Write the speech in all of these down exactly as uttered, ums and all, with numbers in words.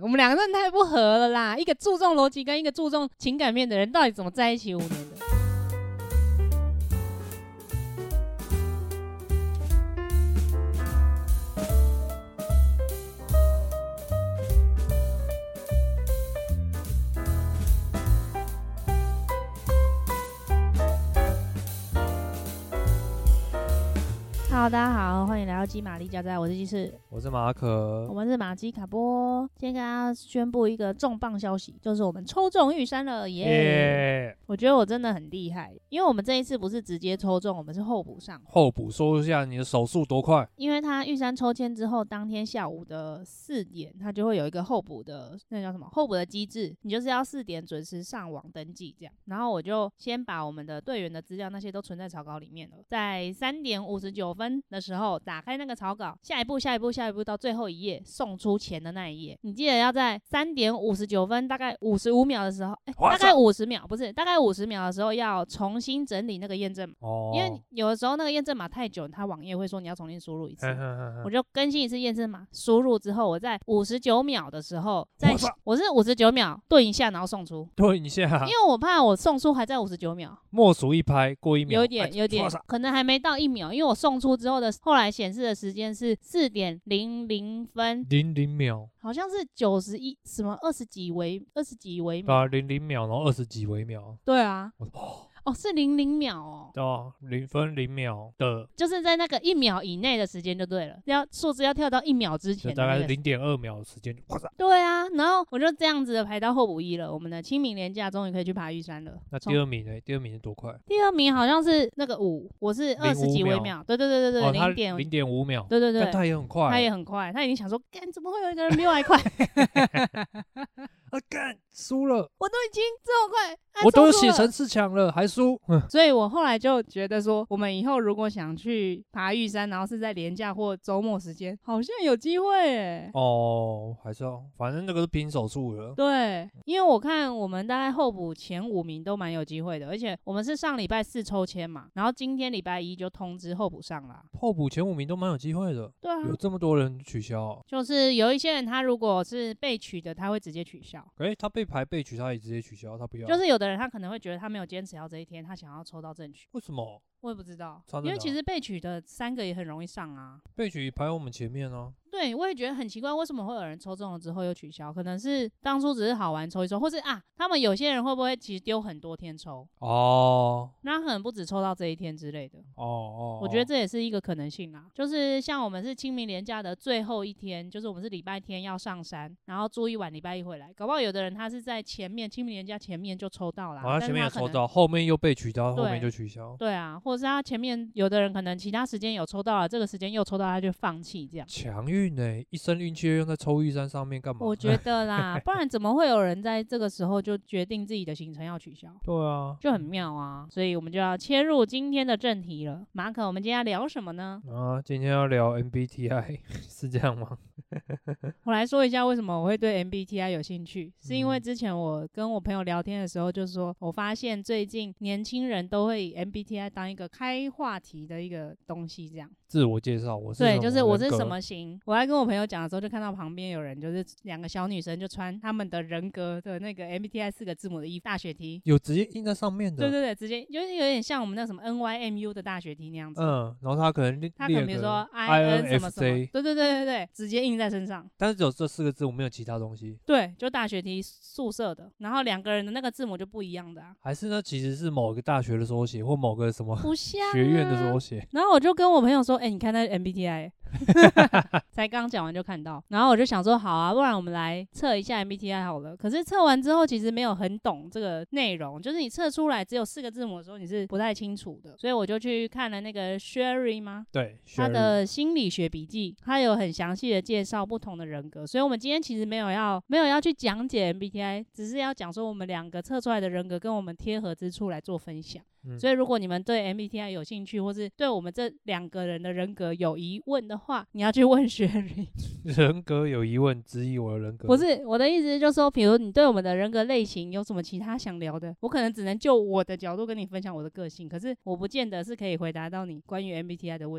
我们两个真的太不合了啦！一个注重逻辑跟一个注重情感面的人，到底怎么在一起五年的？Hello， 大家好，欢迎来到鸡玛丽家宅，我是鸡翅， 我是马可， 我们是马基卡波。今天跟大家宣布一个重磅消息，就是我们抽中玉山了，耶、yeah! 我觉得我真的很厉害，因为我们这一次不是直接抽中，我们是候补上。 候补说一下你的手速多快？ 因为他玉山抽签之后，当天下午的四点，他就会有一个候补的，那叫什么？候补的机制，你就是要四点准时上网登记这样。然后我就先把我们的队员的资料那些都存在草稿里面了，在三点五十九分的时候打开那个草稿，下一步下一步下一步到最后一页送出钱的那一页，你记得要在三点五十九分大概五十五秒的时候、欸、大概五十秒不是大概五十秒的时候要重新整理那个验证码、哦、因为有的时候那个验证码太久，它网页会说你要重新输入一次，我就更新一次验证码，输入之后我在五十九秒的时候在我是五十九秒顿一下然后送出， 顿一下， 因为我怕我送出还在五十九秒， 默数一拍过一秒， 有一点有点可能还没到一秒，因为我送出之后的后来显示的时间是四点零零分零零秒， 好像是九十一什么二十几微二十几微秒， 对啊，零零秒，然后二十几微秒， 对啊，哦，是零零秒哦， 对啊，零分零秒的， 就是在那个一秒以内的时间就对了，要数字要跳到一秒之前的、那個， 大概零点二秒的时间， 对啊，然后我就这样子的排到候补一了，我们的清明连假终于可以去爬玉山了。 那第二名呢？第二名是多快？ 第二名好像是那个五，我是二十几微秒，对对对对对，零点零点五秒， 对对对， 但他也很快， 他也很快，他已经想说，干怎么会有一个人比我还快？ 啊干输了， 我都已经这么快。 我都写成四强了，还输， 所以我后来就觉得说，我们以后如果想去爬玉山，然后是在连假或周末时间，好像有机会耶。 哦，还是要，反正那个是拼手速了。 对，因为我看我们大概候补前五名都蛮有机会的，而且我们是上礼拜四抽签嘛，然后今天礼拜一就通知候补上啦。 候补前五名都蛮有机会的。 对啊， 有这么多人取消、啊， 就是有一些人他如果是被取的，他会直接取消。 哎、欸，他被排被取，他也直接取消，他不要。 就是有的人他可能会觉得他没有坚持到这一天，他想要抽到正取。 为什么？ 我也不知道，因为其实被取的三个也很容易上啊。 被取排我们前面啊。 对，我也觉得很奇怪，为什么会有人抽中了之后又取消？可能是当初只是好玩抽一抽，或是啊，他们有些人会不会其实丢很多天抽？哦，那可能不止抽到这一天之类的。哦哦，我觉得这也是一个可能性啦。就是像我们是清明连假的最后一天，就是我们是礼拜天要上山，然后住一晚，礼拜一回来。搞不好有的人他是在前面清明连假前面就抽到啦， 哦、他前面有抽到，后面又被取消，后面就取消。 对啊，或者是他前面有的人可能其他时间有抽到了，这个时间又抽到，他就放弃这样。 强运呢，一生运气用在抽玉山上面干嘛？ 我觉得啦，不然怎么会有人在这个时候就决定自己的行程要取消？ 对啊， 就很妙啊。所以我们就要切入今天的正题了。马可，我们今天要聊什么呢？ 啊，今天要聊 M B T I 是这样吗？ 我来说一下为什么我会对 M B T I 有兴趣，是因为之前我跟我朋友聊天的时候就说，我发现最近年轻人都会以 M B T I 当一个开话题的一个东西，这样自我介绍，我是对，就是我是什么型。我在跟我朋友讲的时候，就看到旁边有人就是两个小女生就穿他们的人格的那个 M B T I 四个字母的衣服，大学 T 有直接印在上面的。 对对对，直接就是有点像我们那什么 N Y M U 的大学 T 那样子。 嗯，然后他可能他可能比如说 I N 什么什么，对对对对对，直接印在身上。 但是只有这四个字，我没有其他东西。 对，就大学 T 宿舍的，然后两个人的那个字母就不一样的啊。 还是呢，其实是某个大学的缩写，或某个什么不像、啊、 学院的缩写。 然后我就跟我朋友说，哎、欸，你看那 M B T I。才刚讲完就看到，然后我就想说好啊，不然我们来测一下 M B T I 好了。可是测完之后其实没有很懂这个内容，就是你测出来只有四个字母的时候你是不太清楚的，所以我就去看了那个 Sherry 吗？ 对， 他的心理学笔记，他有很详细的介绍不同的人格，所以我们今天其实没有要没有要去讲解 M B T I， 只是要讲说我们两个测出来的人格跟我们贴合之处来做分享。嗯、所以如果你们对 M B T I 有兴趣，或是对我们这两个人的人格有疑问的话，你要去问Sherry。 人格有疑问，质疑我的人格？ 不是，我的意思是就是说，比如你对我们的人格类型有什么其他想聊的，我可能只能就我的角度跟你分享我的个性，可是我不见得是可以回答到你关于 M B T I 的问题。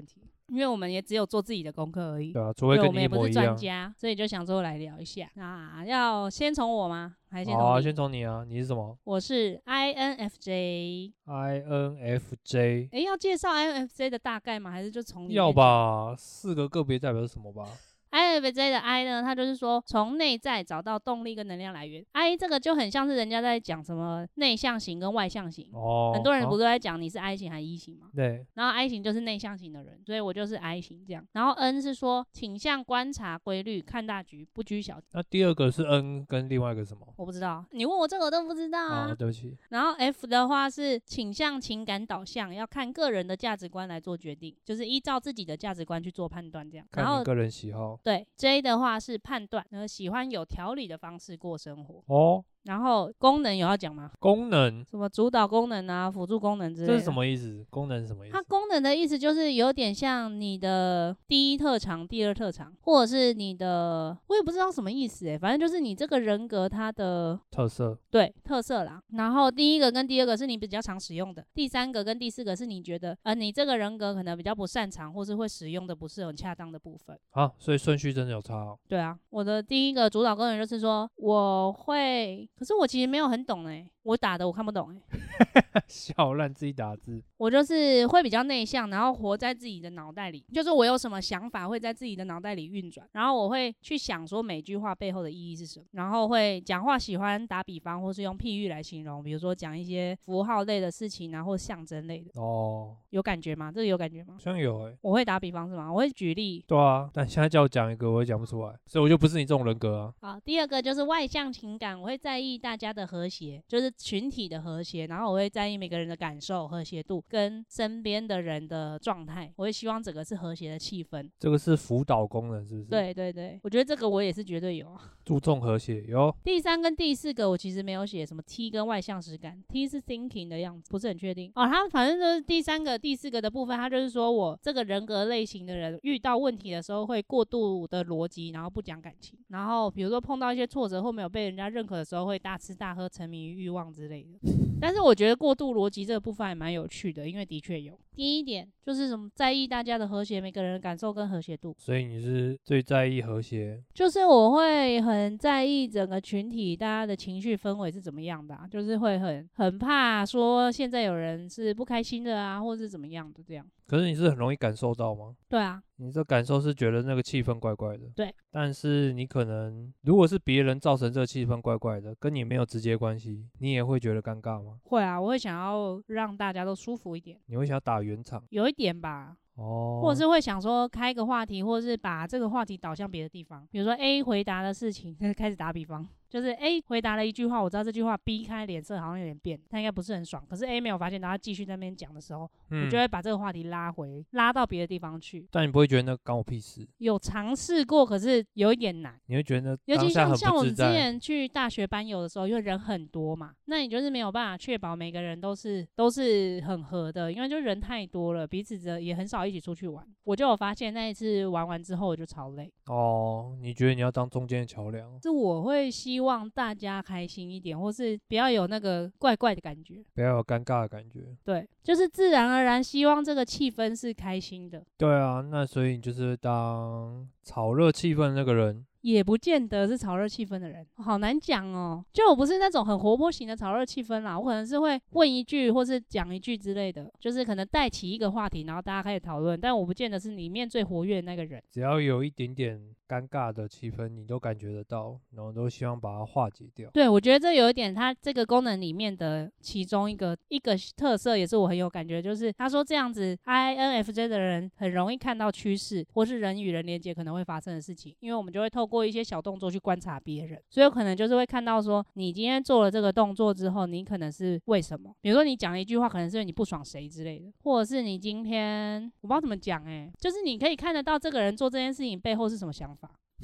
因为我们也只有做自己的功课而已， 对啊，除非跟我们也不是你一模一样。 专家，所以就想说来聊一下。那要先从我吗？还是先从你？ 好啊，先从你啊，你是什么我是 I N F J。 ？I N F J。 诶，要介绍 I N F J 的大概吗？还是就从里面要讲吧，四个个别代表是什么吧？ I N F J 的 I 呢，它就是说从内在找到动力跟能量来源。I 这个就很像是人家在讲什么内向型跟外向型， 哦， 很多人不是是在讲你是 I 型还是 E 型吗？ 对， 然后 I 型就是内向型的人，所以我就是 I 型这样。然后 N 是说倾向观察规律、看大局、不拘小节。 那第二个是 N 跟另外一个什么？ 我不知道，你问我这个我都不知道啊。 啊，对不起。 然后 F 的话是倾向情感导向，要看个人的价值观来做决定，就是依照自己的价值观去做判断这样。然后看你个人喜好。 对 J 的话是判断，然后喜欢有条理的方式过生活。 哦， 然后功能有要讲吗？ 功能， 什么主导功能啊、辅助功能之类的。 这是什么意思？功能是什么意思？ 它功能的意思就是有点像你的第一特长、第二特长，或者是你的，我也不知道什么意思诶，反正就是你这个人格它的特色。 对特色啦。然后第一个跟第二个是你比较常使用的，第三个跟第四个是你觉得呃你这个人格可能比较不擅长，或是会使用的不是很恰当的部分。 好，所以顺序真的有差哦。 对啊，我的第一个主导功能就是说我会，可是我其实没有很懂诶，我打的我看不懂诶。 笑烂自己打字。 我就是会比较内向，然后活在自己的脑袋里，就是我有什么想法会在自己的脑袋里运转，然后我会去想说每句话背后的意义是什么，然后会讲话喜欢打比方或是用譬喻来形容，比如说讲一些符号类的事情啊，或象征类的。 哦， 有感觉吗？这个有感觉吗好？像有诶、 我会打比方是吗？我会举例。 对啊，但现在叫我讲一个，我也讲不出来，所以我就不是你这种人格啊。 好，第二个就是外向情感，我会在意大家的和谐，就是群体的和谐，然后我会在意每个人的感受、和谐度跟身边的人的状态，我会希望整个是和谐的气氛。 这个是辅导功能，是不是？， 对对对，我觉得这个我也是绝对有啊。 注重和谐有。 第三跟第四个我其实没有写什么 T 跟外向实感 ，T 是 thinking 的样子，不是很确定哦。它反正就是第三个、第四个的部分，它就是说我这个人格类型的人遇到问题的时候会过度的逻辑，然后不讲感情，然后比如说碰到一些挫折或没有被人家认可的时候会大吃大喝、沉迷于欲望之类的。但是我觉得过度逻辑这个部分还蛮有趣的，因为的确有。第一点就是什么在意大家的和谐，每个人的感受跟和谐度。 所以你是最在意和谐。 就是我会很在意整个群体大家的情绪氛围是怎么样的、啊，就是会很很怕说现在有人是不开心的啊，或是怎么样的这样。 可是你是很容易感受到吗？ 对啊， 你这感受是觉得那个气氛怪怪的。 对。 但是你可能如果是别人造成这个气氛怪怪的，跟你没有直接关系，你也会觉得尴尬吗？ 会啊，我会想要让大家都舒服一点， 你会想要打圆场有一点吧。 哦， 或者是会想说开个话题，或者是把这个话题导向别的地方，比如说 A 回答的事情，开始打比方，就是 A 回答了一句话，我知道这句话 B 开脸色好像有点变，他应该不是很爽，可是 A 没有发现，然后他继续在那边讲的时候， 嗯我就会把这个话题拉回，拉到别的地方去。 但你不会觉得那干我屁事？ 有尝试过，可是有一点难。 你会觉得尤其当下很像像我们之不自在。 前去大学班游的时候，因为人很多嘛，那你就是没有办法确保每个人都是都是很合的，因为就人太多了，彼此的也很少一起出去玩。我就有发现那一次玩完之后，我就超累。 哦，你觉得你要当中间的桥梁？ 是我会希望大家开心一点，或是不要有那个怪怪的感觉。 不要有尴尬的感觉。 对，就是自然而然希望这个气氛是开心的。 对啊，那所以你就是当炒热气氛的那个人。 也不见得是炒热气氛的人，好难讲哦。就我不是那种很活泼型的炒热气氛啦，我可能是会问一句或是讲一句之类的，就是可能带起一个话题，然后大家开始讨论。但我不见得是里面最活跃的那个人。 只要有一点点尴尬的气氛，你都感觉得到，然后都希望把它化解掉。 对，我觉得这有一点，它这个功能里面的其中一个一个特色，也是我很有感觉，就是他说这样子 I N F J 的人很容易看到趋势，或是人与人连接可能会发生的事情，因为我们就会透过一些小动作去观察别人，所以有可能就是会看到说，你今天做了这个动作之后，你可能是为什么？比如说你讲了一句话，可能是因为你不爽谁之类的，或者是你今天我不知道怎么讲，哎，就是你可以看得到这个人做这件事情背后是什么想法。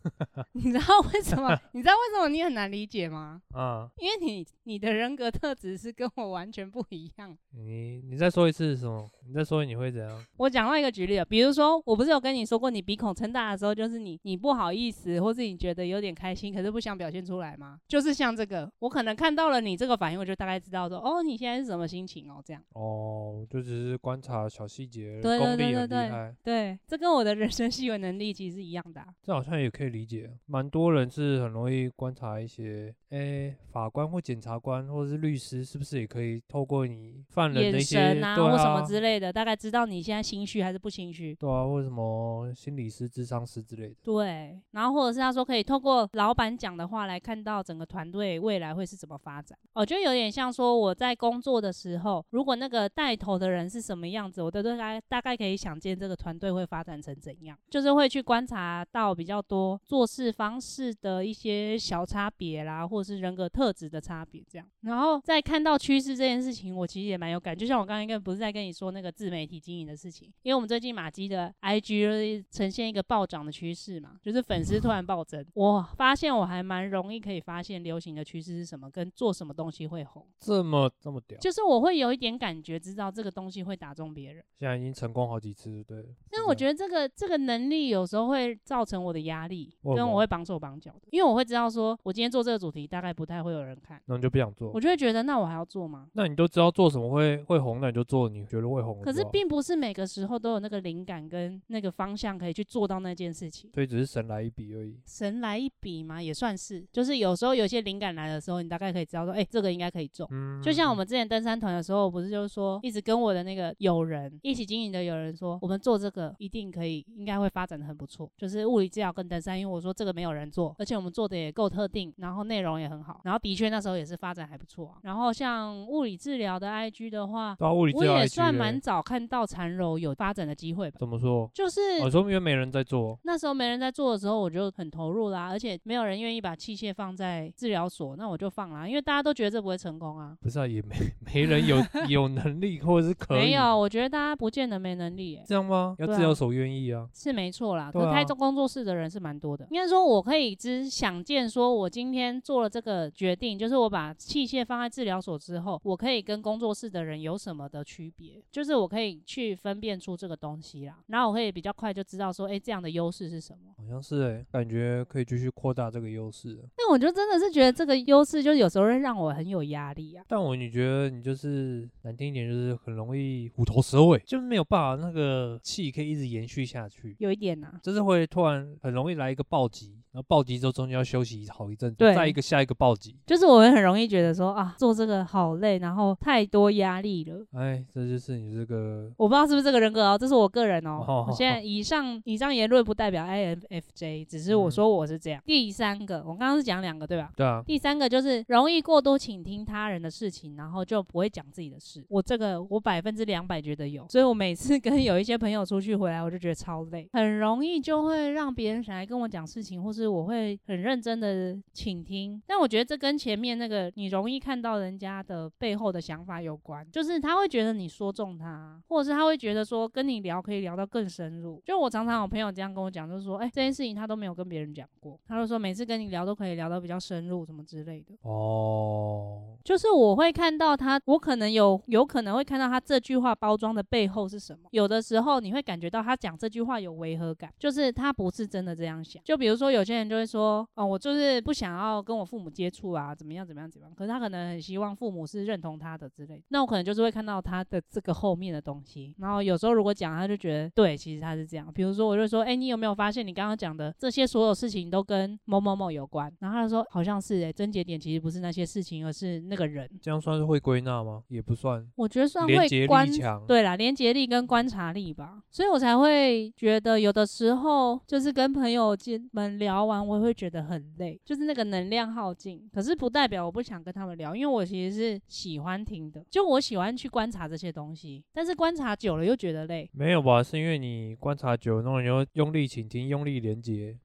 你知道为什么？你知道为什么你很难理解吗？ 啊， 因为你你的人格特质是跟我完全不一样。 你你再说一次什么？你再说你会怎样？ 我讲到一个举例了，比如说我不是有跟你说过，你鼻孔撑大的时候，就是你你不好意思，或是你觉得有点开心，可是不想表现出来吗？就是像这个，我可能看到了你这个反应，我就大概知道说，哦，你现在是什么心情哦，这样。 哦，就只是观察小细节， 对对功力对对对很厉害。 对，这跟我的人生细微能力其实是一样的啊。 这好像也可以理解，蛮多人是很容易观察一些，诶，法官或检察官或者是律师，是不是也可以透过你犯人的眼一些， 神啊， 对或什么啊， 之类的，大概知道你现在心虚还是不心虚。 对啊，或者什么心理师、智商师之类的。 对，然后或者是他说可以透过老板讲的话来看到整个团队未来会是怎么发展。哦，就有点像说我在工作的时候，如果那个带头的人是什么样子，我都大概大概可以想见这个团队会发展成怎样，就是会去观察到比较多做事方式的一些小差别啦，或者是人格特质的差别这样。然后再看到趋势这件事情，我其实也蛮有感，就像我刚刚应该不是在跟你说那个自媒体经营的事情，因为我们最近马基的 I G 就是呈现一个暴涨的趋势嘛，就是粉丝突然暴增。我发现我还蛮容易可以发现流行的趋势是什么，跟做什么东西会红， 这么这么屌， 就是我会有一点感觉，知道这个东西会打中别人。 现在已经成功好几次，对了。 但我觉得这个这个能力有时候会造成我的压力， 为什么跟我会绑手绑脚的，因为我会知道说，我今天做这个主题大概不太会有人看， 那你就不想做我，就会觉得那我还要做吗？ 那你都知道做什么会会红，那你就做你觉得会红的就好。 可是并不是每个时候都有那个灵感跟那个方向可以去做到那件事情。 所以只是神来一笔而已。 神来一笔嘛，也算是，就是有时候有些灵感来的时候，你大概可以知道说，哎、欸，这个应该可以中。 嗯， 就像我们之前登山团的时候，不是就是说，一直跟我的那个友人一起经营的友人说，我们做这个一定可以，应该会发展的很不错。就是物理治疗跟登山，因为我说这个没有人做，而且我们做的也够特定，然后内容也很好，然后的确那时候也是发展还不错啊。然后像物理治疗的 I G 的话， 对啊，物理治疗 I G 我也算嘞蛮早看到缠柔有发展的机会吧。 怎么说？ 就是我、哦、说因为没人在做， 那时候没人在做的时候，我就很投入啦，而且没有人愿意把器械放在治疗所，那我就放啦，因为大家都觉得这不会成功啊。 不是啊，也没没人有有能力或者是可以， 没有，我觉得大家不见得没能力、欸， 这样吗？要对啊治疗所愿意啊， 是没错啦。可对啊是开这工作室的人是蛮多的，应该说我可以只想见，说我今天做了这个决定，就是我把器械放在治疗所之后，我可以跟工作室的人有什么的区别，就是我可以去分辨出这个东西啦，然后我可以比较快就知道说，哎、欸，这样的优势是什么。 好像是哎、欸，感觉可以继续扩大这个优势。 但我就真的是觉得这个优势，就有时候会让我很有压力啊。 但我你觉得你就是难听一点，就是很容易虎头蛇尾，就是没有办法那个气可以一直延续下去， 有一点呐、啊， 就是会突然很容易来一个暴击，然后暴击之后中间要休息好一阵子， 对再一个下一个暴击， 就是我会很容易觉得说啊，做这个好累，然后太多压力了。 哎，这就是你这个， 我不知道是不是这个人格哦，这是我个人哦。 哦我现在以上以上言论不代表 I N F J， 只是我说我是这样。嗯、第三个，我刚刚是讲两个对吧？ 对啊。 第三个就是容易过多倾听他人的事情，然后就不会讲自己的事。我这个我百分之两百觉得有，所以我每次跟有一些朋友出去回来，我就觉得超累，很容易就会让别人想来跟我讲事情，或是我会很认真的倾听。但我觉得这跟前面那个你容易看到人家的背后的想法有关，就是他会觉得你说中他，或者是他会觉得说跟你聊可以聊到更深入。就我常常有朋友这样跟我讲，就是说，哎、欸，这件事情他都没有跟别人讲过，他就说每次跟你聊都可以聊到比较深入什么之类的。 哦， 就是我会看到他，我可能有有可能会看到他这句话包装的背后是什么。有的时候你会感觉到他讲这句话有违和感，就是他不是真的这样想。就比如说有些人就会说，哦，我就是不想要跟我父母接触啊，怎么样怎么样怎么样。可是他可能很希望父母是认同他的之类的。那我可能就是会看到他的这个后面的东西。然后有时候如果讲，他就觉得对，其实他是这样。比如说我就说，哎、欸，你有没有发现你刚刚讲的这些所有事情都跟某某某有关？然后他就说好像是哎、欸，症结点其实不是那些事情，而是那个人。 这样算是会归纳吗？也不算， 我觉得算会连结观力强， 对啦，连结力跟观察力吧，所以我才会觉得有的时候就是跟朋友们聊完，我也会觉得很累，就是那个能量耗尽。可是不代表我不想跟他们聊，因为我其实是喜欢听的，就我喜欢去观察这些东西，但是观察久了又觉得累。 没有吧？是因为你观察久了，然后你又用力倾听、用力连结，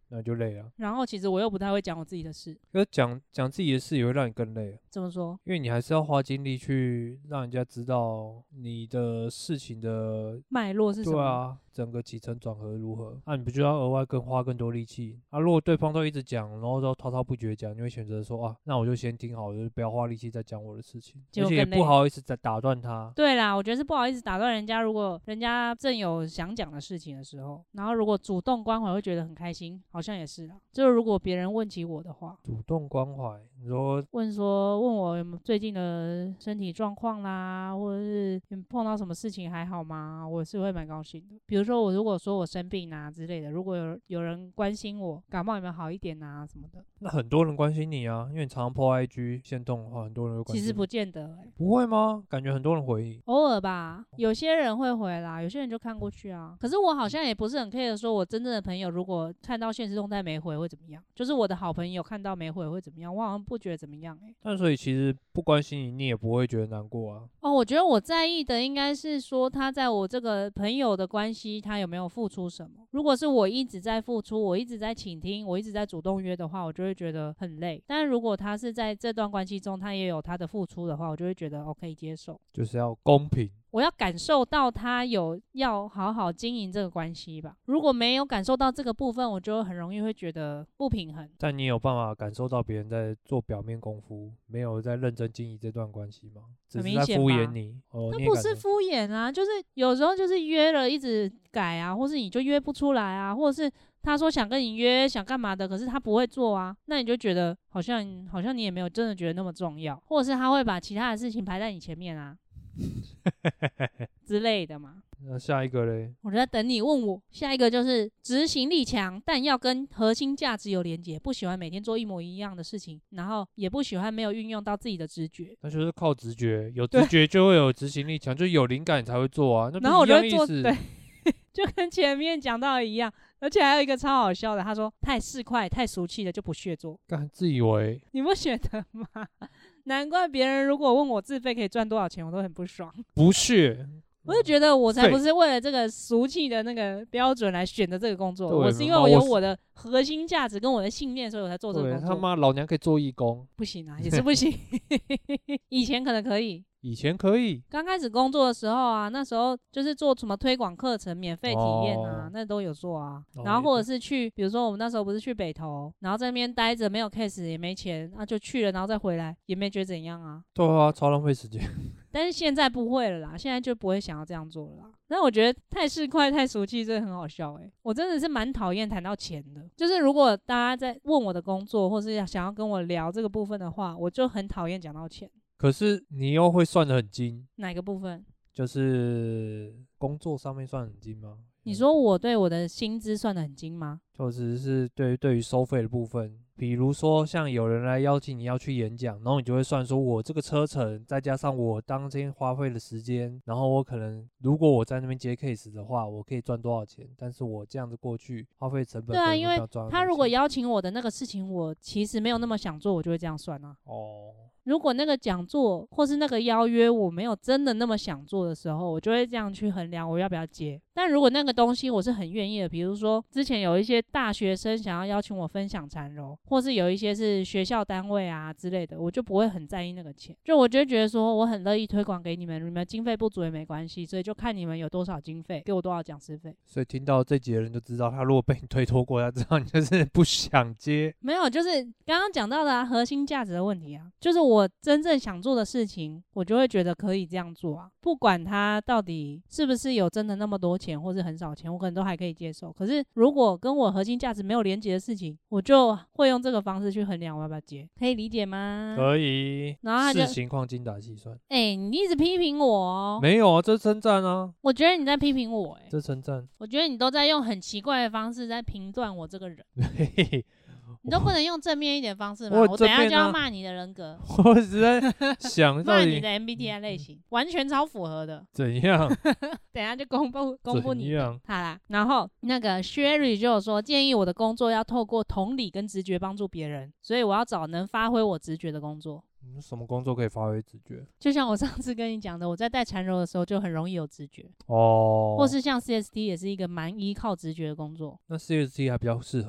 那就累了。 然后其实我又不太会讲我自己的事。 可是讲讲自己的事也会让你更累， 怎么说？ 因为你还是要花精力去让人家知道你的事情的脉络是什么？ 对啊，整个起承转合如何？那、啊、你不就要额外更花更多力气？啊，如果对方都一直讲，然后都滔滔不绝讲，你会选择说啊，那我就先听好，就不要花力气再讲我的事情，而且也不好意思再打断他。 对啦，我觉得是不好意思打断人家，如果人家正有想讲的事情的时候，然后如果主动关怀会觉得很开心，好像也是啦。就是如果别人问起我的话， 主动关怀，你说问说问我有没有最近的身体状况啦，或者是碰到什么事情还好吗？我是会蛮高兴的。比如说我如果说我生病啊之类的，如果有有人关心我感冒有没有好一点啊什么的， 那很多人关心你啊，因为你常常 po I G 限动的话，很多人会关心你。 其实不见得欸， 不会吗？感觉很多人回应， 偶尔吧，有些人会回啦，有些人就看过去啊。可是我好像也不是很 care 说我真正的朋友如果看到现实动态没回会怎么样，就是我的好朋友看到没回会怎么样，我好像不觉得怎么样欸。 但所以其实不关心你，你也不会觉得难过啊。 哦，我觉得我在意的应该是说他在我这个朋友的关系，他有没有付出什么。如果是我一直在付出，我一直在倾听，我一直在主动约的话，我就会觉得很累。但如果他是在这段关系中，他也有他的付出的话，我就会觉得 OK 接受。 就是要公平。 我要感受到他有要好好经营这个关系吧。如果没有感受到这个部分，我就很容易会觉得不平衡。 但你有办法感受到别人在做表面功夫，没有在认真经营这段关系吗？只是在敷衍你。哦， 那不是敷衍啊，就是有时候就是约了一直改啊，或是你就约不出来啊，或者是他说想跟你约想干嘛的，可是他不会做啊，那你就觉得好像好像你也没有真的觉得那么重要，或者是他会把其他的事情排在你前面啊之类的嘛。 那下一个嘞？ 我在等你问我。下一个就是执行力强，但要跟核心价值有连结，不喜欢每天做一模一样的事情，然后也不喜欢没有运用到自己的直觉。 那就是靠直觉，有直觉就会有执行力强，就有灵感才会做啊。那然后我就会做， 一样意思。 对，就跟前面讲到的一样。而且还有一个超好笑的，他说太市侩、太俗气的就不屑做。 干自以为， 你不觉得吗？难怪别人如果问我自费可以赚多少钱，我都很不爽。 不屑。 我就觉得我才不是为了这个俗气的那个标准来选择这个工作，我是因为我有我的核心价值跟我的信念，所以我才做这个工作。 他妈老娘可以做义工， 不行啊，也是不行。以前可能可以， 以前可以。 刚开始工作的时候啊，那时候就是做什么推广课程、免费体验啊，哦、那都有做啊。哦、然后或者是去，比如说我们那时候不是去北投，然后在那边待着，没有 case 也没钱，啊就去了，然后再回来，也没觉得怎样啊。 对啊，超浪费时间。 但是现在不会了啦，现在就不会想要这样做了啦。但我觉得太市侩、太俗气，真的很好笑哎、欸！我真的是蛮讨厌谈到钱的，就是如果大家在问我的工作，或是想要跟我聊这个部分的话，我就很讨厌讲到钱。 可是你又会算得很精， 哪个部分？ 就是工作上面算很精吗？ 你说我对我的薪资算得很精吗？ 或者是对对于收费的部分，比如说像有人来邀请你要去演讲，然后你就会算说我这个车程再加上我当天花费的时间，然后我可能如果我在那边接 case 的话，我可以赚多少钱，但是我这样子过去花费成本对啊，因为他如果邀请我的那个事情我其实没有那么想做，我就会这样算啊。 哦， 如果那个讲座或是那个邀约我没有真的那么想做的时候，我就会这样去衡量我要不要接。但如果那个东西我是很愿意的，比如说之前有一些大学生想要邀请我分享缠柔，或是有一些是学校单位啊之类的，我就不会很在意那个钱，就我就觉得说我很乐意推广给你们，你们经费不足也没关系，所以就看你们有多少经费，给我多少讲师费。 所以听到这集的人就知道，他如果被你推脱过，他知道你就是不想接。 没有，就是刚刚讲到的、啊、核心价值的问题啊，就是我真正想做的事情，我就会觉得可以这样做啊，不管他到底是不是有真的那么多钱或是很少钱，我可能都还可以接受。可是如果跟我核心价值没有连结的事情，我就会用这个方式去衡量我要不要接，可以理解吗？ 可以。 然后他就视情况精打细算。 哎、欸，你一直批评我哦。 没有啊，这称赞啊。 我觉得你在批评我、欸，哎， 这称赞。 我觉得你都在用很奇怪的方式在评断我这个人。你都不能用正面一点方式吗？我, 我等一下就要骂你的人格。 我只在想骂你的 M B T I 类型，完全超符合的。 怎样？ 等一下就公布公布你。 怎样？ 好啦，然后那个 Sherry 就有说，建议我的工作要透过同理跟直觉帮助别人，所以我要找能发挥我直觉的工作。 嗯，什么工作可以发挥直觉？ 就像我上次跟你讲的，我在带缠柔的时候就很容易有直觉哦，或是像 C S T 也是一个蛮依靠直觉的工作。 那 C S T 还比较适合吧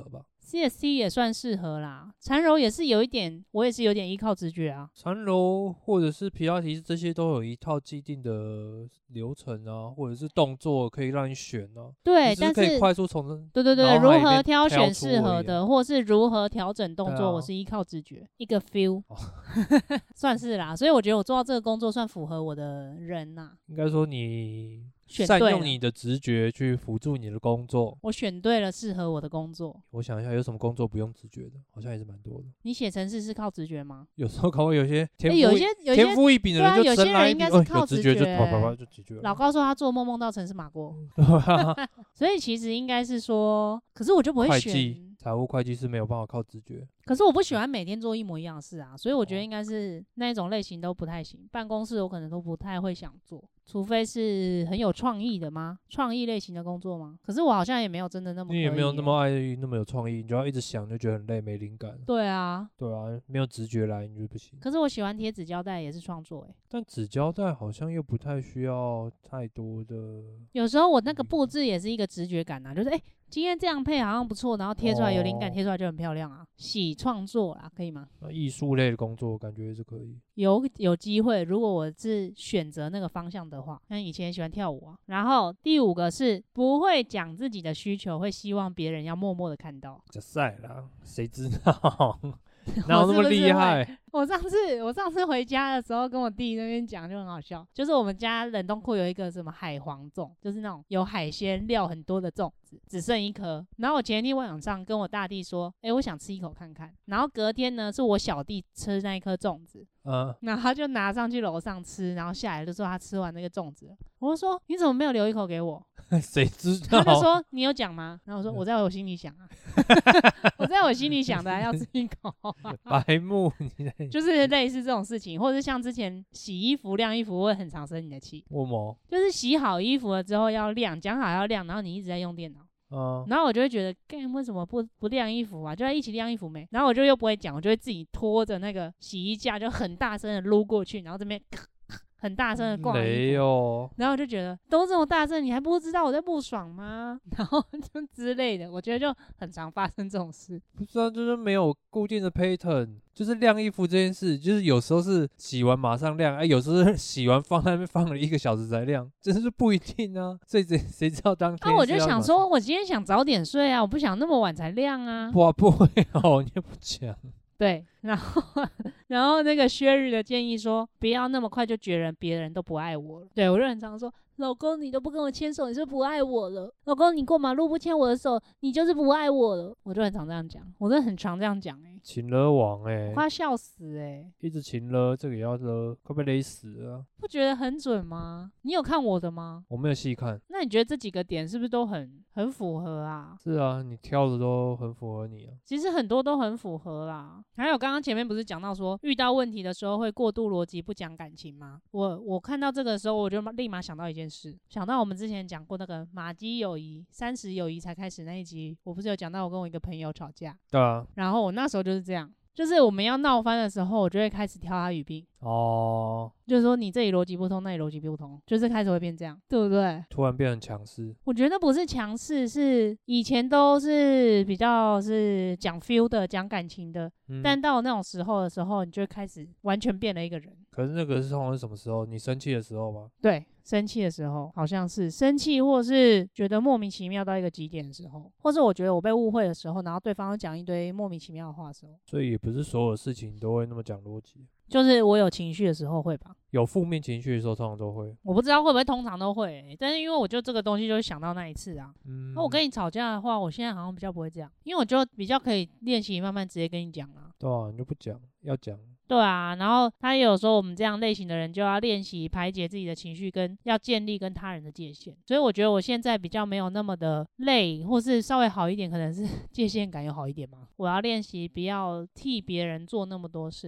C S C 也算适合啦，缠柔也是有一点，我也是有点依靠直觉啊。 缠柔或者是皮拉提这些都有一套既定的流程啊，或者是动作可以让你选啊。 对， 你只但是可以快速从对对对，如何挑选适合的， 的，或是如何调整动作， 啊、 我是依靠直觉，一个 feel，、哦、算是啦。所以我觉得我做到这个工作算符合我的人呐、啊。 应该说你善用你的直觉去辅助你的工作， 我选对了适合我的工作。 我想一下，有什么工作不用直觉的？好像也是蛮多的。 你写程式是靠直觉吗？ 有时候可能有些天赋、 欸、有些有些天赋异禀的人就对啊，有些人应该是靠直觉，就啪啪啪就解决了。 老高说他做梦梦到程式码过， 对啊， 所以其实应该是说，可是我就不会选。 会计、财务、会计是没有办法靠直觉。 可是我不喜欢每天做一模一样的事啊，所以我觉得应该是那一种类型都不太行。办公室我可能都不太会想做，除非是很有创意的吗？创意类型的工作吗？可是我好像也没有真的那么可以、欸， 你也没有那么爱那么有创意，你就要一直想，就觉得很累，没灵感。 对啊， 对啊，没有直觉来你就不行。 可是我喜欢贴纸胶带也是创作哎、欸， 但纸胶带好像又不太需要太多的。 有时候我那个布置也是一个直觉感啊，就是哎、欸，今天这样配好像不错，然后贴出来有灵感，贴、哦、出来就很漂亮啊。喜创作啦，可以吗？ 那艺术类的工作感觉是可以。 有有机会，如果我是选择那个方向的话，像以前喜欢跳舞啊。然后第五个是不会讲自己的需求，会希望别人要默默的看到。 这赛啦，谁知道？哪有那么厉害？ 是是我上次我上次回家的时候，跟我弟那边讲就很好笑，就是我们家冷冻库有一个什么海皇粽，就是那种有海鲜料很多的粽子，只剩一颗。然后我前一天晚上跟我大弟说，哎、欸，我想吃一口看看。然后隔天呢，是我小弟吃那一颗粽子，嗯，然后他就拿上去楼上吃，然后下来就说他吃完那个粽子了。我就说你怎么没有留一口给我？ 谁知道？ 他就说你有讲吗？然后我说我在我心里想啊，我在我心里想的还要吃一口， 白目， 就是类似这种事情，或者是像之前洗衣服、晾衣服会很常生你的气。 为什么？ 就是洗好衣服了之后要晾，讲好要晾，然后你一直在用电脑。嗯，然后我就会觉得，干为什么不不晾衣服啊？就要一起晾衣服没？然后我就又不会讲，我就会自己拖着那个洗衣架，就很大声的撸过去，然后这边很大声的挂衣服， 哦、 然后我就觉得都这么大声，你还不知道我在不爽吗？然后就之类的，我觉得就很常发生这种事。 不知道，就是没有固定的 pattern， 就是晾衣服这件事，就是有时候是洗完马上晾，哎，有时候是洗完放在那边放了一个小时才晾，真是不一定啊。所以谁谁知道当天？ 那、啊、我就想说，我今天想早点睡啊，我不想那么晚才晾啊。 不不会哦，你也不讲。 对，然后然后那个薛日的建议说，不要那么快就觉得别人都不爱我了。对，我就很常说，老公你都不跟我牵手，你是不是不爱我了？老公你过马路不牵我的手，你就是不爱我了。我就很常这样讲，我真的很常这样讲哎、欸。 情勒王哎、欸， 快笑死哎、欸！ 一直情勒，这个也要勒，快被勒死了。 不觉得很准吗？你有看我的吗？ 我没有细看。 那你觉得这几个点是不是都很很符合啊？ 是啊，你挑的都很符合你啊。 其实很多都很符合啦。还有刚刚前面不是讲到说，遇到问题的时候会过度逻辑，不讲感情吗？我我看到这个时候，我就立马想到一件事，想到我们之前讲过那个马基友谊，三十友谊才开始那一集，我不是有讲到我跟我一个朋友吵架？ 对啊。 然后我那时候就是这样。就是我们要闹翻的时候，我就会开始挑他语病哦，就是说你这里逻辑不通，那里逻辑不通，就是开始会变这样，对不对？ 突然变很强势。 我觉得不是强势，是以前都是比较是讲 feel 的，讲感情的、嗯，但到那种时候的时候，你就会开始完全变了一个人。 可是那个是通常是什么时候？你生气的时候吗？ 对。生气的时候，好像是生气，或是觉得莫名其妙到一个极点的时候，或是我觉得我被误会的时候，然后对方讲一堆莫名其妙的话的时候。 所以也不是所有事情都会那么讲逻辑， 就是我有情绪的时候会吧， 有负面情绪的时候通常都会。 我不知道会不会通常都会、欸，但是因为我就这个东西就会想到那一次啊。嗯，那我跟你吵架的话，我现在好像比较不会这样，因为我就比较可以练习慢慢直接跟你讲啊。 对啊，你就不讲，要讲。 对啊，然后他也有说我们这样类型的人就要练习排解自己的情绪，跟要建立跟他人的界限。所以我觉得我现在比较没有那么的累，或是稍微好一点，可能是界限感有好一点嘛。我要练习不要替别人做那么多事情，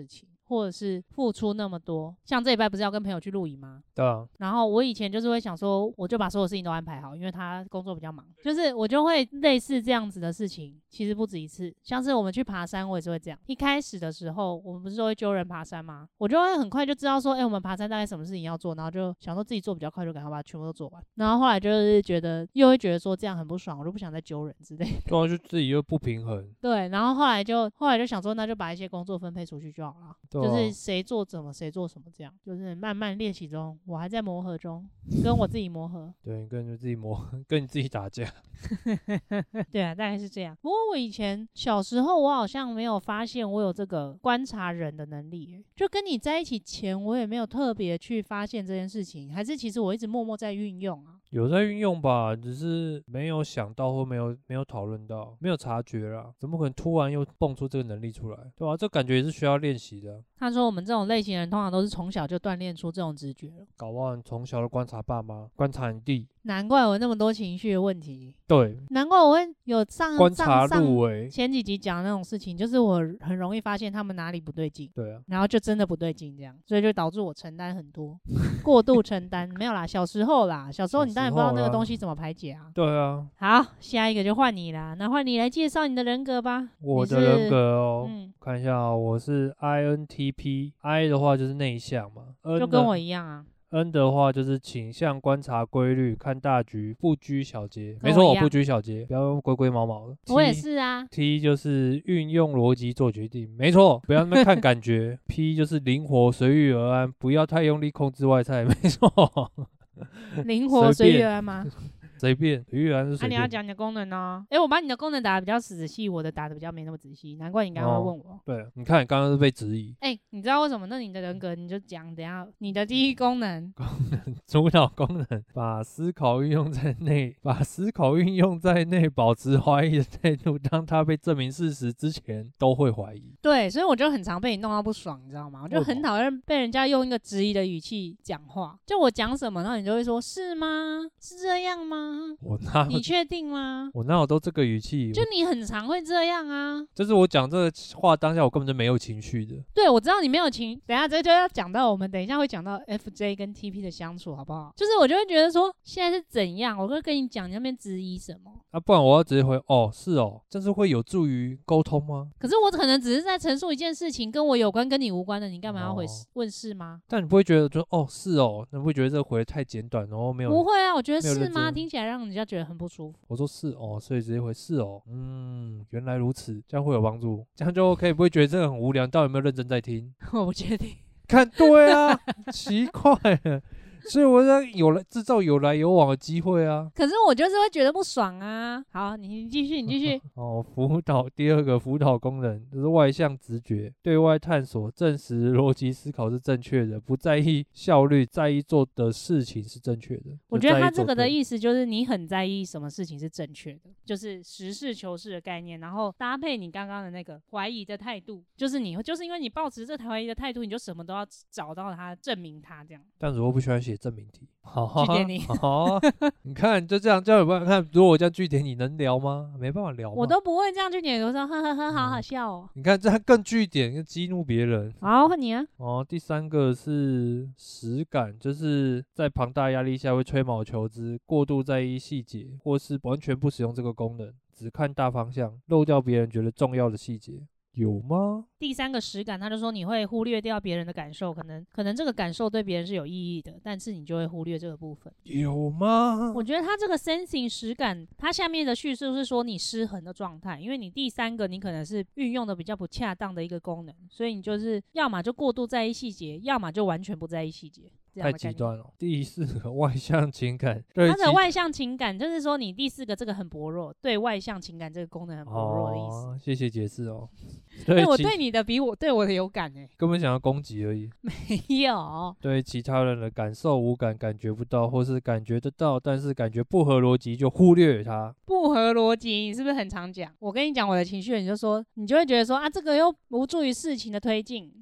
或者是付出那么多。像这礼拜不是要跟朋友去露营吗？ 对啊， 然后我以前就是会想说，我就把所有事情都安排好，因为他工作比较忙，就是我就会类似这样子的事情，其实不止一次。像是我们去爬山，我也是会这样。一开始的时候，我们不是都会揪人爬山吗？我就会很快就知道说，哎、欸，我们爬山大概什么事情要做，然后就想说自己做比较快，就赶快把它全部都做完。然后后来就是觉得，又会觉得说这样很不爽，我就不想再揪人之类的。 对啊，就自己又不平衡。 对，然后后来就后来就想说，那就把一些工作分配出去就好了， 对啊， 就是谁做什么谁做什么这样，就是慢慢练习中，我还在磨合中，跟我自己磨合。 对，跟你自己磨合，跟你自己打架。 对啊，大概是这样。不过我以前小时候，我好像没有发现我有这个观察人的能力耶，就跟你在一起前，我也没有特别去发现这件事情，还是其实我一直默默在运用啊。 有在运用吧，只是没有想到或没有没有讨论到，没有察觉啦。怎么可能突然又蹦出这个能力出来？对吧、啊？这感觉也是需要练习的。 他说我们这种类型的人，通常都是从小就锻炼出这种直觉了。 搞不好你从小就观察爸妈，观察你弟， 难怪我那么多情绪的问题。 对， 难怪我会有上观察上入微。 前几集讲的那种事情，就是我很容易发现他们哪里不对劲。 对啊， 然后就真的不对劲，这样，所以就导致我承担很多，过度承担。没有啦，小时候啦，小时候你当然不知道那个东西怎么排解啊。 对啊。 好，下一个就换你啦，那换你来介绍你的人格吧。 我的人格哦， 嗯， 看一下哦，我是 I N T P，I 的话就是内向嘛， 就跟我一样啊。 N 的话就是倾向观察规律、看大局、不拘小节。没错，我不拘小节，不要用龟龟毛毛的。 我也是啊。 T 就是运用逻辑做决定，没错，不要那么看感觉。P 就是灵活随遇而安，不要太用力控制外在，没错。 灵活随遇而安吗？ 随便，随遇而安是随便。 啊，你要讲你的功能哦。哎、欸，我把你的功能打得比较仔细，我的打得比较没那么仔细，难怪你刚刚会问我。 哦、对，你看你刚刚是被质疑。 哎、欸，你知道为什么？那你的人格你就讲，等一下你的第一功能， 功能主导功能，把思考运用在内，把思考运用在内，保持怀疑的态度，当他被证明事实之前，都会怀疑。 对，所以我就很常被你弄到不爽，你知道吗？我就很讨厌被人家用一个质疑的语气讲话，就我讲什么，然后你就会说是吗？是这样吗？ 我哪你确定吗？ 我哪有都这个语气？ 就你很常会这样啊。 就是我讲这个话当下，我根本就没有情绪的。 对，我知道你没有情。等一下这就要讲到我们等一下会讲到 F J 跟 T P 的相处，好不好？就是我就会觉得说现在是怎样，我会跟你讲，你那边质疑什么？ 啊，不然我要直接回哦，是哦，这是会有助于沟通吗？ 可是我可能只是在陈述一件事情，跟我有关，跟你无关的，你干嘛要回、哦、问是吗？ 但你不会觉得就哦是哦，你不会觉得这个回得太简短，然后没有？ 不会啊，我觉得是吗？听起来让人家觉得很不舒服。 我说是哦，所以直接回是哦，嗯，原来如此，这样会有帮助，这样就 OK， 不会觉得这个很无聊，你到底有没有认真在听？ 我不确定。 看对啊，奇怪了。所以我在有来制造有来有往的机会啊， 可是我就是会觉得不爽啊。好，你继续，你继续。 哦，辅导第二个辅导功能就是外向直觉，对外探索，证实逻辑思考是正确的，不在意效率，在意做的事情是正确的。 我觉得他这个的意思就是你很在意什么事情是正确的，就是实事求是的概念，然后搭配你刚刚的那个怀疑的态度，就是你就是因为你抱持这怀疑的态度，你就什么都要找到他证明他这样。 但是我不喜欢写证明题，好， 据点你， 好，你看就这样，这样有办法看。如果我这样据点，你能聊吗？没办法聊吗。 我都不会这样据点，我说呵呵呵，好好笑哦。 你看这样更据点，更激怒别人。 好，换你啊。 哦，第三个是实感，就是在庞大压力下会吹毛求疵，过度在意细节，或是完全不使用这个功能，只看大方向，漏掉别人觉得重要的细节。有吗？ 第三个实感，他就说你会忽略掉别人的感受，可能可能这个感受对别人是有意义的，但是你就会忽略这个部分。 有吗？ 我觉得他这个 sensing 实感，他下面的叙述是说你失衡的状态，因为你第三个你可能是运用的比较不恰当的一个功能，所以你就是要么就过度在意细节，要么就完全不在意细节。 太极端了。第四个外向情感， 他的外向情感就是说你第四个这个很薄弱，对外向情感这个功能很薄弱的意思。 哦、谢谢解释哦。 对、欸，我对你的比我对我的有感哎、欸， 根本想要攻击而已。 没有。 对其他人的感受无感，感觉不到，或是感觉得到，但是感觉不合逻辑就忽略它。 不合逻辑，你是不是很常讲？我跟你讲我的情绪，你就说你就会觉得说啊，这个又无助于事情的推进。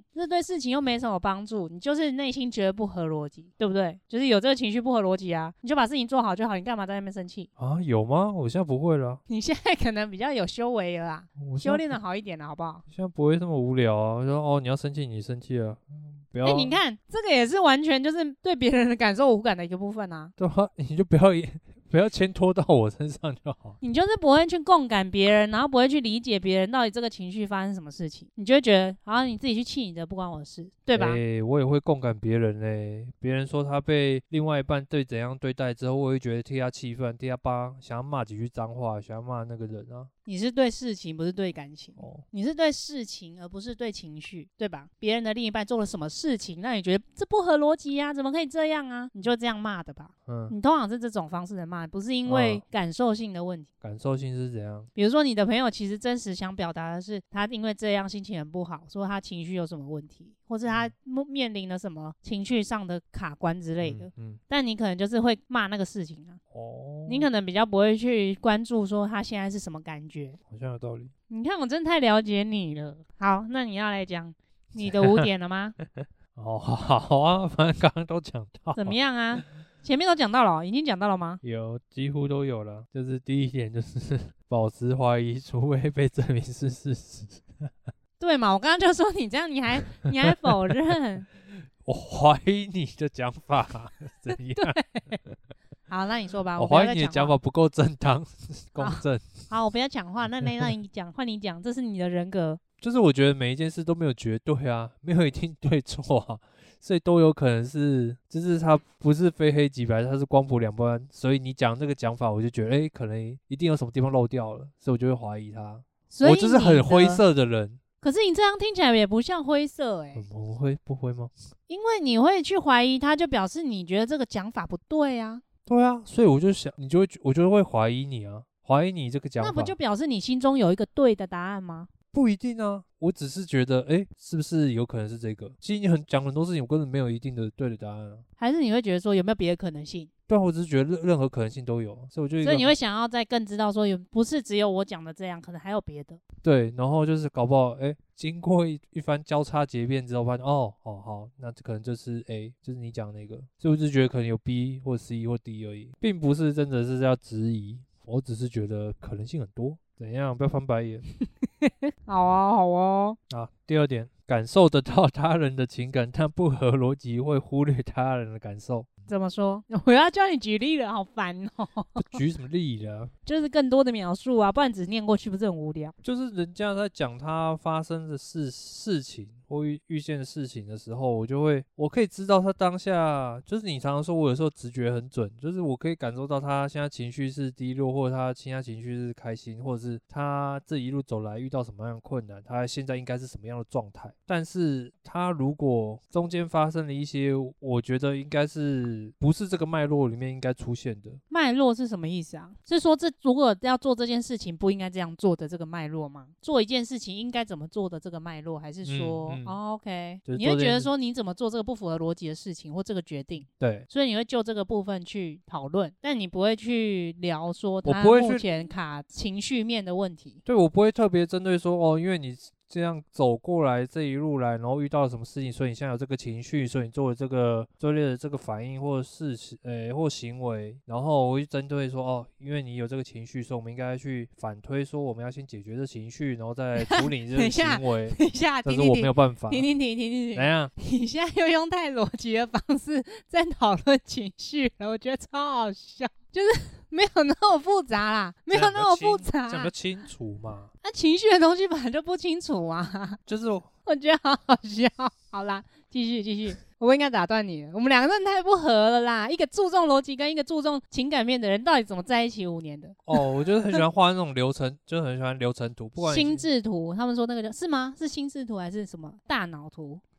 这对事情又没什么帮助，你就是内心觉得不合逻辑，对不对？就是有这个情绪不合逻辑啊，你就把事情做好就好，你干嘛在那边生气啊？有吗？我现在不会了。 你现在可能比较有修为了啦，修炼的好一点了，好不好？ 现在不会这么无聊啊，说哦你要生气你生气啊，不要。 哎、欸，你看这个也是完全就是对别人的感受无感的一个部分啊。 对啊，你就不要不要牵拖到我身上就好。 你就是不会去共感别人，然后不会去理解别人到底这个情绪发生什么事情，你就会觉得好像你自己去气你的，不关我的事，对吧？ 欸，我也会共感别人嘞。别人说他被另外一半对怎样对待之后，我会觉得替他气愤，替他帮，想要骂几句脏话，想要骂那个人啊。 你是对事情，不是对感情。 哦， 你是对事情，而不是对情绪，对吧？别人的另一半做了什么事情，让你觉得这不合逻辑啊，怎么可以这样啊？你就这样骂的吧。嗯，你通常是这种方式的骂，不是因为感受性的问题。 啊、感受性是怎样？ 比如说你的朋友其实真实想表达的是，他因为这样心情很不好，说他情绪有什么问题，或是他面临了什么情绪上的卡关之类的。嗯，嗯但你可能就是会骂那个事情啊。哦，你可能比较不会去关注说他现在是什么感觉。 好像有道理。 你看我真的太了解你了。好，那你要来讲你的五点了吗？ 哦，好啊，反正刚刚都讲到。 怎么样啊？前面都讲到了，已经讲到了吗？ 有，几乎都有了。就是第一点就是保持怀疑，除非被证明是事实。 对嘛？我刚刚就说你这样，你还你还否认？ 我怀疑你的讲法怎样？ 对。好，那你说吧。 我怀疑你的讲法不够正当、公正。 好，我不要讲话，那那让你讲，换你讲，这是你的人格。 就是我觉得每一件事都没有绝对啊，没有一定对错啊，所以都有可能是，就是它不是非黑即白，它是光谱两端。所以你讲这个讲法，我就觉得，哎、欸，可能一定有什么地方漏掉了，所以我就会怀疑它。我就是很灰色的人。 可是你这样听起来也不像灰色哎、欸。 我会不会吗？ 因为你会去怀疑它，就表示你觉得这个讲法不对啊。 对啊，所以我就想，你就会，我就会怀疑你啊，怀疑你这个讲法。 那不就表示你心中有一个对的答案吗？ 不一定啊，我只是觉得，哎，是不是有可能是这个？其实你很讲很多事情，我根本没有一定的对的答案啊。 还是你会觉得说有没有别的可能性？ 对啊，我只是觉得任任何可能性都有，所以我就所以你会想要再更知道说，有不是只有我讲的这样，可能还有别的。 对，然后就是搞不好，哎，经过一一番交叉结辩之后，发现哦，哦好，那可能就是 A， 就是你讲那个，所以我就觉得可能有 B 或 C 或 D 而已，并不是真的是要质疑，我只是觉得可能性很多。怎样？不要翻白眼。 好啊，好啊。 啊，第二点，感受得到他人的情感，但不合逻辑，会忽略他人的感受。 怎么说？我要叫你举例了，好烦哦。 举什么例了？ 就是更多的描述啊，不然只念过去不是很无聊？ 就是人家在讲他发生的事事情或遇遇见的事情的时候，我就会，我可以知道他当下，就是你常常说我有时候直觉很准，就是我可以感受到他现在情绪是低落，或者他现在情绪是开心，或者是他这一路走来遇到什么样的困难，他现在应该是什么样的状态。但是他如果中间发生了一些，我觉得应该是不是这个脉络里面应该出现的。 脉络是什么意思啊？是说这如果要做这件事情不应该这样做的这个脉络吗？做一件事情应该怎么做的这个脉络，还是说、嗯嗯哦、OK， 你会觉得说你怎么做这个不符合逻辑的事情或这个决定？对，所以你会就这个部分去讨论，但你不会去聊说他目前卡情绪面的问题。 对，我不会特别针对说哦，因为你这样走过来这一路来，然后遇到了什么事情，所以你现在有这个情绪，所以你做了这个剧烈的这个反应或事情，呃，或行为，然后我会针对说哦，因为你有这个情绪，所以我们应该去反推说我们要先解决这情绪，然后再处理这个行为。 等一下， 但是我没有办法。 停停停停停停！ 怎样？ 你现在又用太逻辑的方式在讨论情绪了，我觉得超好笑。就是没有那么复杂啦，没有那么复杂， 讲得清楚嘛。 那、啊、情绪的东西本来就不清楚啊。 就是我， 我觉得好好笑。好啦，继续继续，我不应该打断你了，我们两个人太不合了啦。一个注重逻辑跟一个注重情感面的人，到底怎么在一起五年的？ 哦，我就是很喜欢画那种流程，就很喜欢流程图，不管心智图，他们说那个叫是吗？是心智图还是什么大脑图？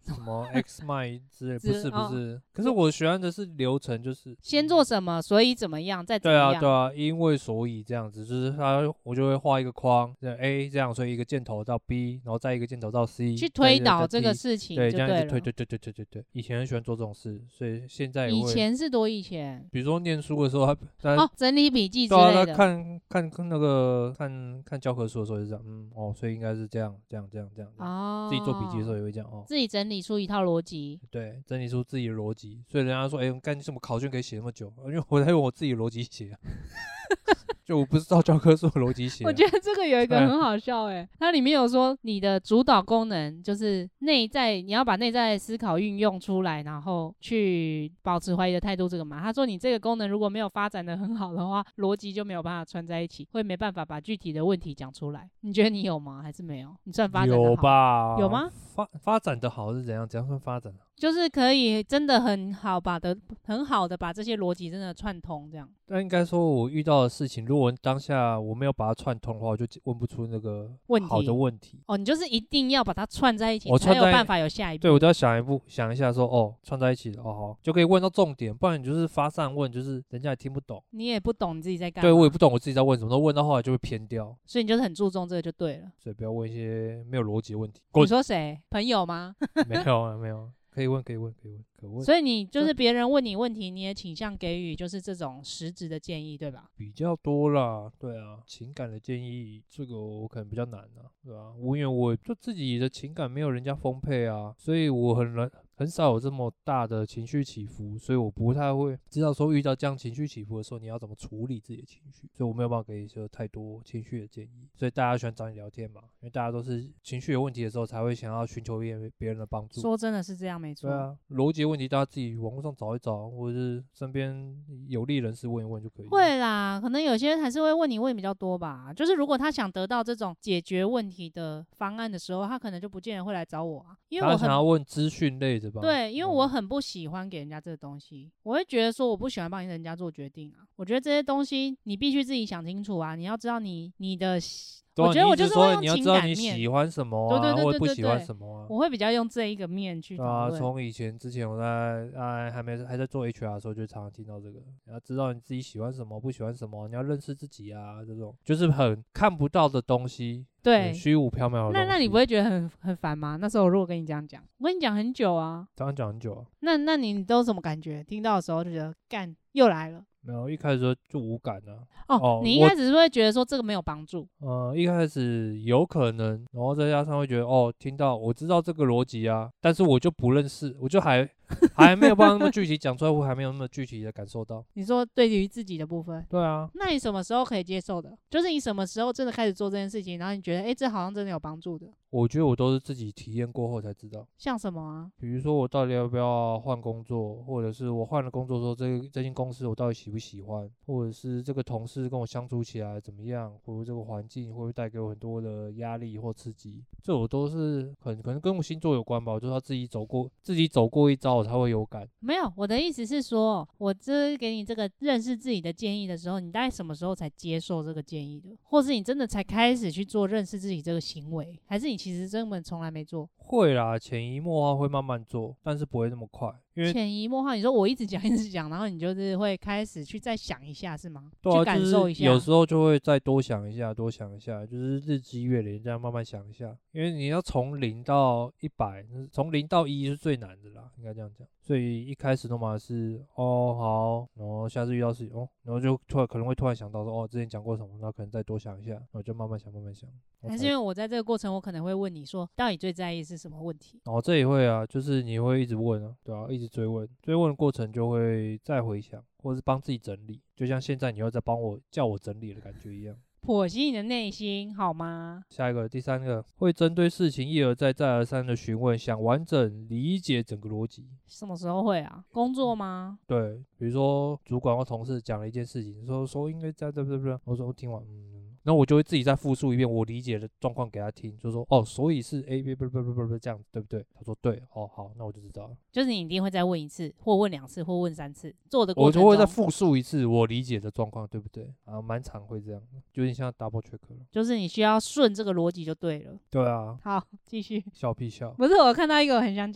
什么 X 迈之类，不是不哦是。可是我喜欢的是流程，就是先做什么，所以怎么样，再怎么对样。 啊对啊，因为所以这样子，就是它我就会画一个框，这样 A 这样，所以一个箭头到 B， 然后再一个箭头到 C， 去推再导这个 T， 对， 事情就这样一直了。 推对对对对对对。以前很喜欢做这种事，所以现在也以会。 前是多以前？ 比如说念书的时候，他他哦，整理笔记之对啊，他类的。 看看看那个看看教科书的时候也是这样，嗯哦，所以应该是这样这样这样这样。 哦， 自己做笔记的时候也会这样哦。 自己整理出一套逻辑。 对，整理出自己的逻辑，所以人家说，哎、干你什么考卷可以写那么久？因为我在用我自己的逻辑写、啊，就我不是照教科书的逻辑写、啊。 我觉得这个有一个很好笑哎、欸，它里面有说你的主导功能就是内在，你要把内在的思考运用出来，然后去保持怀疑的态度。这个嘛，他说你这个功能如果没有发展的很好的话，逻辑就没有办法串在一起，会没办法把具体的问题讲出来。你觉得你有吗？还是没有？你算发展的好？ 有吧？ 有吗？ 发发展的好是怎样？怎样算发展好？ 就是可以真的很好把的很好的把这些逻辑真的串通这样。 但应该说，我遇到的事情，如果当下我没有把它串通的话，我就问不出那个好的问题。 哦，你就是一定要把它串在一起， 我才有办法有下一步。 对，我都要想一步，想一下说，哦，串在一起的，哦好，就可以问到重点。不然你就是发散问，就是人家也听不懂。 你也不懂你自己在干嘛。 对，我也不懂我自己在问什么，都问到后来就会偏掉。 所以你就是很注重这个就对了。 所以不要问一些没有逻辑的问题。 你说谁？朋友吗？ 没有啊，没有。可以问，可以问，可以问，可问。 所以你就是别人问你问题，你也倾向给予就是这种实质的建议，对吧？ 比较多啦，对啊，情感的建议这个我可能比较难啊，对啊，因为我就自己的情感没有人家丰沛啊，所以我很难很少有这么大的情绪起伏，所以我不太会知道说遇到这样情绪起伏的时候你要怎么处理自己的情绪，所以我没有办法给你说太多情绪的建议，所以大家喜欢找你聊天嘛，因为大家都是情绪有问题的时候才会想要寻求别人别人的帮助。 说真的是这样，没错。 对啊，逻辑问题大家自己网络上找一找，或者是身边有利人士问一问就可以。 会啦，可能有些人还是会问你问比较多吧，就是如果他想得到这种解决问题的方案的时候，他可能就不见得会来找我啊，因为我很他想要问资讯类的吧？ 对，因为我很不喜欢给人家这个东西，我会觉得说我不喜欢帮人家做决定啊。我觉得这些东西你必须自己想清楚啊，你要知道你你的，我觉得我就是会用情感面， 你喜欢什么啊， 对对对对对或者不喜欢什么啊， 我会比较用这一个面去讨论。 对啊，从以前之前我在哎还没还在做 H R 的时候，就常常听到这个，你要知道你自己喜欢什么，不喜欢什么，你要认识自己啊，这种就是很看不到的东西。 对， 虚无缥缈的东西。 那那你不会觉得很很烦吗？那时候我如果跟你这样讲，我跟你讲很久啊， 刚刚讲很久啊。 那那你都什么感觉？听到的时候就觉得干又来了。 没有，一开始就无感啊。 哦， 哦你一开始是会觉得说这个没有帮助。 呃，一开始有可能，然后再加上会觉得哦，听到我知道这个逻辑啊，但是我就不认识，我就还还没有办法那么具体讲出来，我还没有那么具体的感受到。 你说对于自己的部分， 对啊， 那你什么时候可以接受的？就是你什么时候真的开始做这件事情，然后你觉得哎，这好像真的有帮助的。 我觉得我都是自己体验过后才知道。 像什么啊？ 比如说我到底要不要换工作，或者是我换了工作之后，这个这间公司我到底喜不喜欢，或者是这个同事跟我相处起来怎么样，或者这个环境会不会带给我很多的压力或刺激，这我都是很可能跟我星座有关吧。我就是要自己走过自己走过一遭，我才会有感。 没有，我的意思是说，我这给你这个认识自己的建议的时候，你大概什么时候才接受这个建议的？或是你真的才开始去做认识自己这个行为，还是你其实根本从来没做？ 会啦，潜移默化会慢慢做，但是不会那么快。因为潜移默化，你说我一直讲一直讲，然后你就是会开始去再想一下，是吗？ 对啊， 去感受一下。 就是有时候就会再多想一下，多想一下，就是日积月累，这样慢慢想一下。因为你要从零到一百，从零到一是最难的啦，应该这样讲。所以一开始的嘛是哦好，然后下次遇到事情哦，然后就突然可能会突然想到说哦之前讲过什么，那可能再多想一下，然后就慢慢想慢慢想。 还是因为我在这个过程，我可能会问你说，到底最在意是什么问题？ 哦，这也会啊，就是你会一直问啊，对啊，一直追问，追问的过程就会再回想，或是帮自己整理，就像现在你又在帮我叫我整理的感觉一样。 剖析你的内心好吗？ 下一个，第三个，会针对事情一而再再而三的询问，想完整理解整个逻辑。 什么时候会啊？工作吗？ 对，比如说主管或同事讲了一件事情，说说应该这样，对不对？不对？我说我听完，嗯，然后我就会自己再复述一遍我理解的状况给他听，就说哦，所以是 A B 不不不不不这样，对不对？他说对，哦好，那我就知道了。 就是你一定会再问一次，或问两次，或问三次，做的过我程中就会再复述一次我理解的状况，对不对？啊，蛮常会这样，有点像 double check 了。 就是你需要顺这个逻辑就对了。 对啊。 好，继续。 笑屁笑。 不是，我看到一个我很想讲的，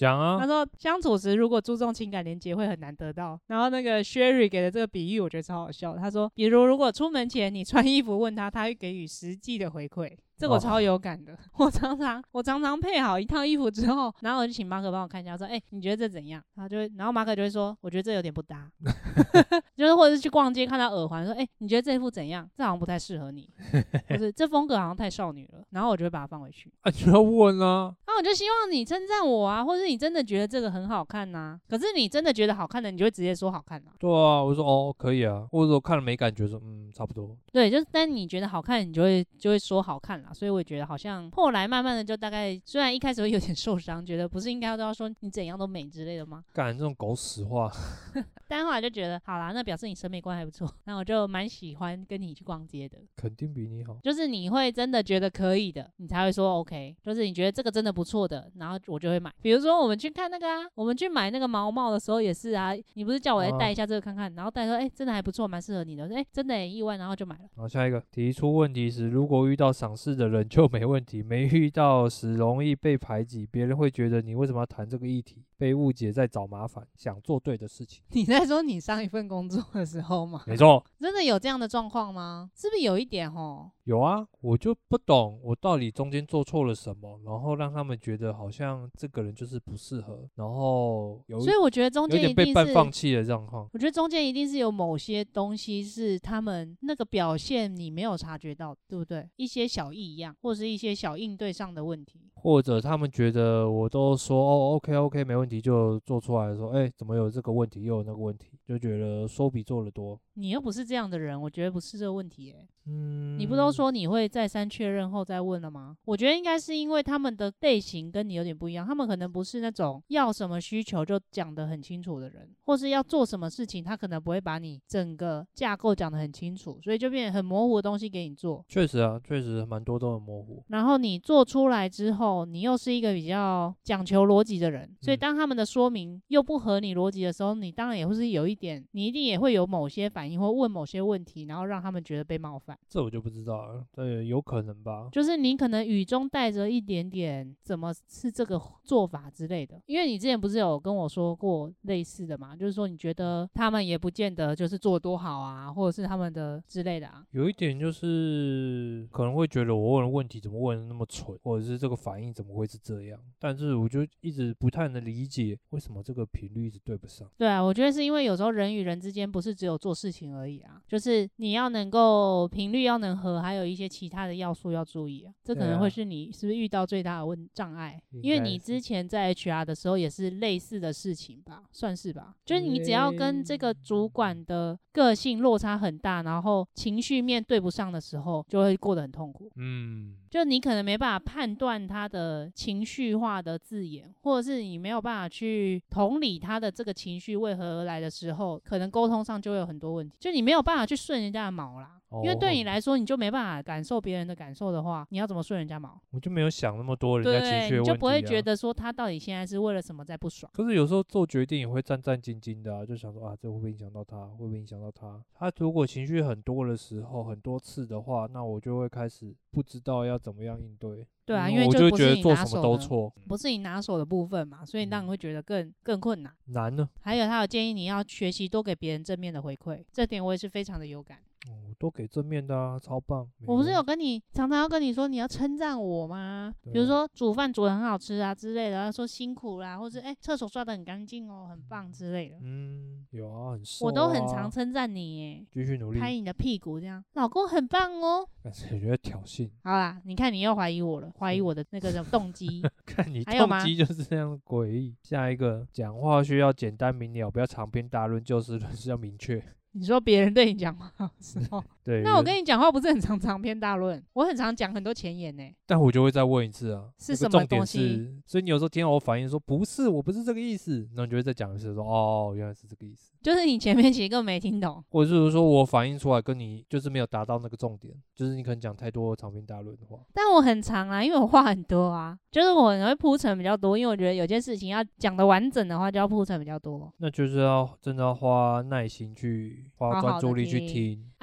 讲啊。 他说相处时如果注重情感连结会很难得到。然后那个 Sherry 给的这个比喻我觉得超好笑，他说比如如果出门前你穿衣服问他，他会给予实际的回馈。这个我超有感的，哦、我常常我常常配好一套衣服之后，然后我就请马可帮我看一下，说，哎、欸，你觉得这怎样？然后就会，然后马可就会说，我觉得这有点不搭，就是或者是去逛街看到耳环，说，哎、欸，你觉得这一副怎样？这好像不太适合你，或是这风格好像太少女了，然后我就会把它放回去。 啊，你要问啊， 那、啊、我就希望你称赞我啊，或是你真的觉得这个很好看呐、啊，可是你真的觉得好看的，你就会直接说好看啊。 对啊，我说哦可以啊，或者我看了没感觉说嗯差不多。 对，就是但你觉得好看，你就会就会说好看啦，所以我觉得好像。后来慢慢的就大概，虽然一开始会有点受伤，觉得不是应该都要说你怎样都美之类的吗？ 干这种狗屎话。 但后来就觉得好啦，那表示你审美观还不错，那我就蛮喜欢跟你去逛街的。 肯定比你好， 就是你会真的觉得可以的，你才会说 OK， 就是你觉得这个真的不错的，然后我就会买。比如说我们去看那个啊，我们去买那个毛帽的时候也是啊，你不是叫我来戴一下这个看看，然后戴说哎、欸、真的还不错，蛮适合你的，哎、欸、真的很意外，然后就买了。 好，下一个提出问题时，如果遇到赏识的人就没问题，没遇到时容易被排挤，别人会觉得你为什么要谈这个议题，被误解在找麻烦，想做对的事情。 你在说你上一份工作的时候吗？ 没错。 真的有这样的状况吗？是不是有一点齁？ 有啊，我就不懂我到底中间做错了什么，然后让他们觉得好像这个人就是不适合，然后有所以我觉得中间一定是有点被半放弃的状况。 我觉得中间一定是有某些东西是他们那个表现你没有察觉到，对不对？一些小异样，或是一些小应对上的问题， 或者他们觉得我都说哦 OK OK 没问题，就做出来说，哎、欸，怎么有这个问题又有那个问题，就觉得说比做的多。 你又不是这样的人，我觉得不是这个问题耶。 嗯， 你不都说你会再三确认后再问了吗？我觉得应该是因为他们的类型跟你有点不一样，他们可能不是那种要什么需求就讲得很清楚的人，或是要做什么事情他可能不会把你整个架构讲得很清楚，所以就变成很模糊的东西给你做。 确实啊，确实蛮多都很模糊。 然后你做出来之后，你又是一个比较讲求逻辑的人，所以当他们的说明又不合你逻辑的时候，你当然也会是有一点，你一定也会有某些反应或问某些问题，然后让他们觉得被冒犯。 这我就不知道了，对，有可能吧。 就是你可能语中带着一点点怎么是这个做法之类的，因为你之前不是有跟我说过类似的嘛，就是说你觉得他们也不见得就是做多好啊，或者是他们的之类的啊。 有一点就是可能会觉得我问的问题怎么问的那么蠢，或者是这个反应怎么会是这样，但是我就一直不太能理解为什么这个频率一直对不上。 对啊，我觉得是因为有时候人与人之间不是只有做事情而已啊，就是你要能够频率要能合，还有一些其他的要素要注意啊，这可能会是你是不是遇到最大的问障碍？因为你之前在 H R 的时候也是类似的事情吧，算是吧，就是你只要跟这个主管的个性落差很大，然后情绪面对不上的时候，就会过得很痛苦。 嗯， 就你可能没办法判断他的情绪化的字眼，或者是你没有办法去同理他的这个情绪为何而来的时候，可能沟通上就会有很多问题，就你没有办法去顺人家的毛啦。因为对你来说，你就没办法感受别人的感受的话，你要怎么顺人家毛？ 我就没有想那么多人家情绪的问题、啊、 对，你就不会觉得说他到底现在是为了什么在不爽。 可是有时候做决定也会战战兢兢的啊，就想说啊，这会不会影响到他？会不会影响到他？他如果情绪很多的时候，很多次的话，那我就会开始不知道要怎么样应对。 对啊，因为我就不是你觉得做什拿手的， 么都错， 不是你拿手的部分嘛，所以让人会觉得更更困难。 难呢。 还有他有建议你要学习多给别人正面的回馈，这点我也是非常的有感。 哦，都给正面的啊，超棒。 我不是有跟你常常要跟你说你要称赞我吗？比如说煮饭煮得很好吃啊之类的，要说辛苦啦，或者哎厕所刷得很干净哦，很棒之类的。 嗯，有啊，很瘦、啊， 我都很常称赞你耶， 继续努力， 拍你的屁股这样，老公很棒哦。 但是我觉得挑衅。 好啦，你看你又怀疑我了，怀疑我的那个动机。 看你还有吗动机就是这样诡异。下一个，讲话需要简单明了，不要长篇大论，就事论事，要明确。 你说别人对你讲话的时候， 对， 那我跟你讲话不是很常长篇大论，我很常讲很多前言呢。 但我就会再问一次啊， 是什么东西？ 那个重点是，所以你有时候听到我反应说不是，我不是这个意思，然后你就会再讲一次说哦，原来是这个意思。 就是你前面其实根本没听懂， 或者是说我反应出来跟你就是没有达到那个重点，就是你可能讲太多长篇大论的话。 但我很长啊，因为我话很多啊，就是我会铺陈比较多，因为我觉得有件事情要讲的完整的话，就要铺陈比较多。 那就是要真的要花耐心去花专注力去听。 啊，你就常常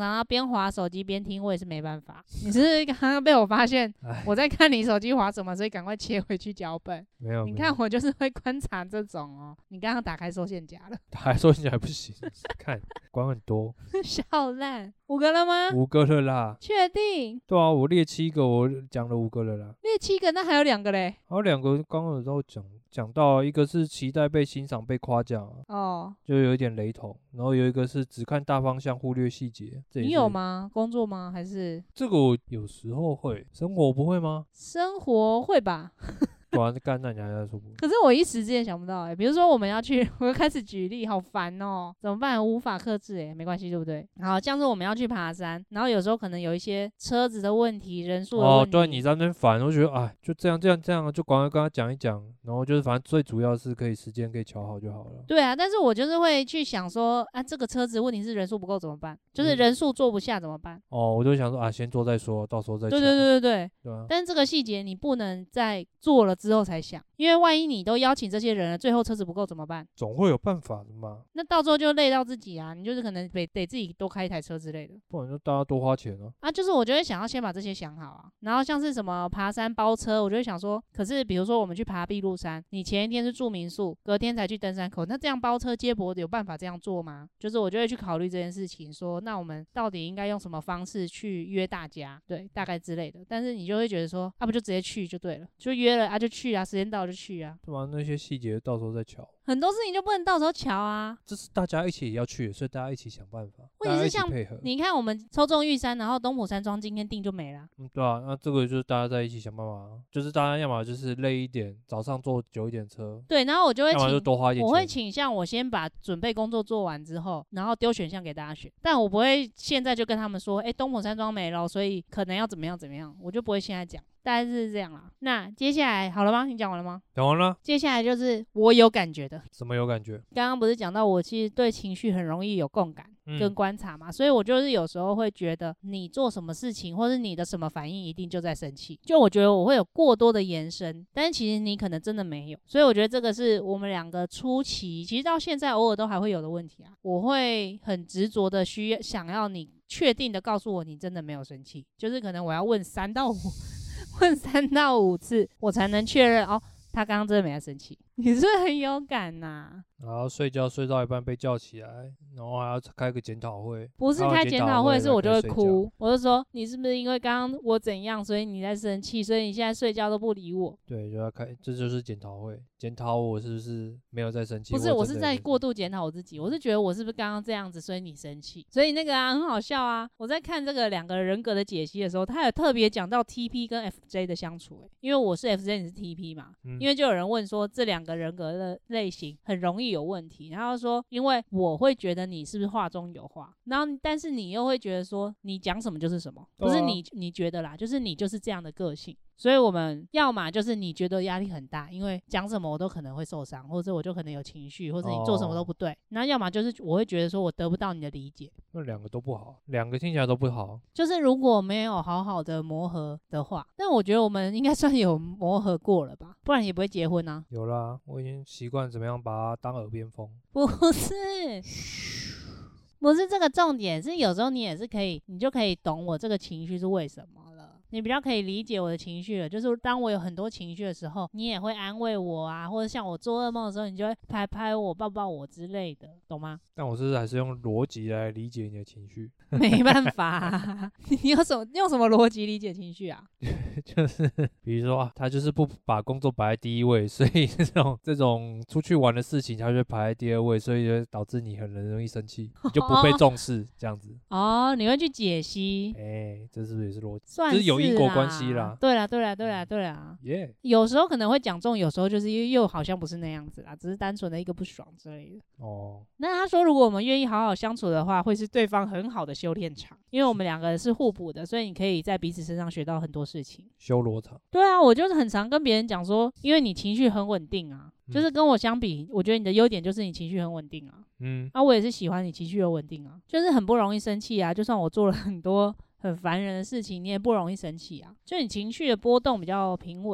常常边滑手机边听，我也是没办法。你是不是刚刚被我发现我在看你手机滑什么，所以赶快切回去脚本？ 没有， 你看我就是会观察这种哦。你刚刚打开收线夹了， 打开收线夹还不行，看管很多， 笑烂。五个了吗？ 五个了啦。 确定？ 对啊，我列七个，我讲了五个了啦。 列七个，那还有两个嘞。 还有两个刚刚有都讲讲到，一个是期待被欣赏、被夸奖、啊， 哦， 就有一点雷同。然后有一个是只看大方向，忽略细节。 你有吗？工作吗？还是这个我有时候会，生活不会吗？ 生活会吧。 对啊，干那你还在说不？ 可是我一时之间想不到哎、欸，比如说我们要去，我又开始举例，好烦哦、喔，怎么办？无法克制哎、欸，没关系，对不对？好，像是我们要去爬山，然后有时候可能有一些车子的问题、人数的问题。 哦，对，你在那边烦，我觉得哎，就这样这样这样，就赶快跟他讲一讲，然后就是反正最主要是可以时间可以调好就好了。 对啊，但是我就是会去想说啊，这个车子问题是人数不够怎么办？就是人数坐不下怎么办？ 哦，我就想说啊，先做再说，到时候再讲。 对对对对对。 对啊。 但是这个细节你不能在做了之后才想，因为万一你都邀请这些人了，最后车子不够怎么办？ 总会有办法的嘛。 那到时候就累到自己啊，你就是可能得得自己多开一台车之类的。 不然就大家多花钱啊。 啊，就是我就会想要先把这些想好啊，然后像是什么爬山包车，我就会想说，可是比如说我们去爬碧露山，你前一天是住民宿，隔天才去登山口，那这样包车接驳有办法这样做吗？就是我就会去考虑这件事情，说那我们到底应该用什么方式去约大家，对，大概之类的。但是你就会觉得说，啊不就直接去就对了，就约了啊就去啊，时间到就去啊。 对吧？那些细节到时候再瞧。 很多事情就不能到时候瞧啊， 这是大家一起要去的，所以大家一起想办法。 问题是像配合， 你看我们抽中玉山，然后东埔山庄今天定就没了。 嗯，对啊，那这个就是大家在一起想办法，就是大家要么就是累一点，早上坐久一点车， 对，然后我就会要么就请， 多花一点钱。 我会倾向我先把准备工作做完之后，然后丢选项给大家选，但我不会现在就跟他们说，哎，东埔山庄没了，所以可能要怎么样怎么样，我就不会现在讲。大概是这样啦。那接下来好了吗？你讲完了吗？ 讲完了。 接下来就是我有感觉的。 什么有感觉？ 刚刚不是讲到我其实对情绪很容易有共感跟观察嘛， 嗯、 所以我就是有时候会觉得你做什么事情或是你的什么反应一定就在生气，就我觉得我会有过多的延伸，但是其实你可能真的没有，所以我觉得这个是我们两个初期其实到现在偶尔都还会有的问题啊。我会很执着的需要想要你确定的告诉我你真的没有生气，就是可能我要问三到五问三到五次我才能确认哦他刚刚真的没在生气。你是不是很有感呐、啊？ 然后睡觉睡到一半被叫起来，然后还要开个检讨会。 不是开检讨会，是我就会哭。我就说你是不是因为刚刚我怎样，所以你在生气，所以你现在睡觉都不理我？ 对，就要开，这就是检讨会，检讨我是不是没有在生气？ 不是，我是在过度检讨我自己。我是觉得我是不是刚刚这样子，所以你生气？所以那个啊，很好笑啊！我在看这个两个人格的解析的时候，他有特别讲到 T P 跟 F J 的相处、欸。因为我是 F J， 你是 T P 嘛、嗯，因为就有人问说这两个人格的类型很容易有问题，然后说因为我会觉得你是不是话中有话，然后但是你又会觉得说你讲什么就是什么，不是你你觉得啦，就是你就是这样的个性。所以我们要嘛就是你觉得压力很大，因为讲什么我都可能会受伤，或者我就可能有情绪，或者你做什么都不对。那、哦、要么就是我会觉得说我得不到你的理解。 那两个都不好，两个听起来都不好。 就是如果没有好好的磨合的话，但我觉得我们应该算有磨合过了吧，不然也不会结婚啊。 有啦，我已经习惯怎么样把它当耳边风。 不是。不是这个重点，是有时候你也是可以，你就可以懂我这个情绪是为什么了。你比较可以理解我的情绪了，就是当我有很多情绪的时候，你也会安慰我啊，或者像我做噩梦的时候，你就会拍拍我、抱抱我之类的，懂吗？ 但我是还是用逻辑来理解你的情绪。 没办法、啊，你有什么用什么逻辑理解情绪啊？ 就是比如说啊，他就是不把工作摆在第一位，所以这种这种出去玩的事情，他就排在第二位，所以就导致你很容易生气，你就不被重视、哦、这样子。 哦，你会去解析？ 哎、欸，这是不是也是逻辑？ 算是，就是有因果关系啦。 对啦，对啦，对啦，对啦。 耶、yeah ， 有时候可能会讲中，有时候就是又好像不是那样子啦，只是单纯的一个不爽之类的。 哦。 那他说，如果我们愿意好好相处的话，会是对方很好的修炼场，因为我们两个是互补的，所以你可以在彼此身上学到很多事情。 修罗场。 对啊，我就是很常跟别人讲说，因为你情绪很稳定啊、嗯，就是跟我相比，我觉得你的优点就是你情绪很稳定啊。嗯，啊，我也是喜欢你情绪有稳定啊，就是很不容易生气啊。就算我做了很多很烦人的事情，你也不容易生气啊。就你情绪的波动比较平稳啊。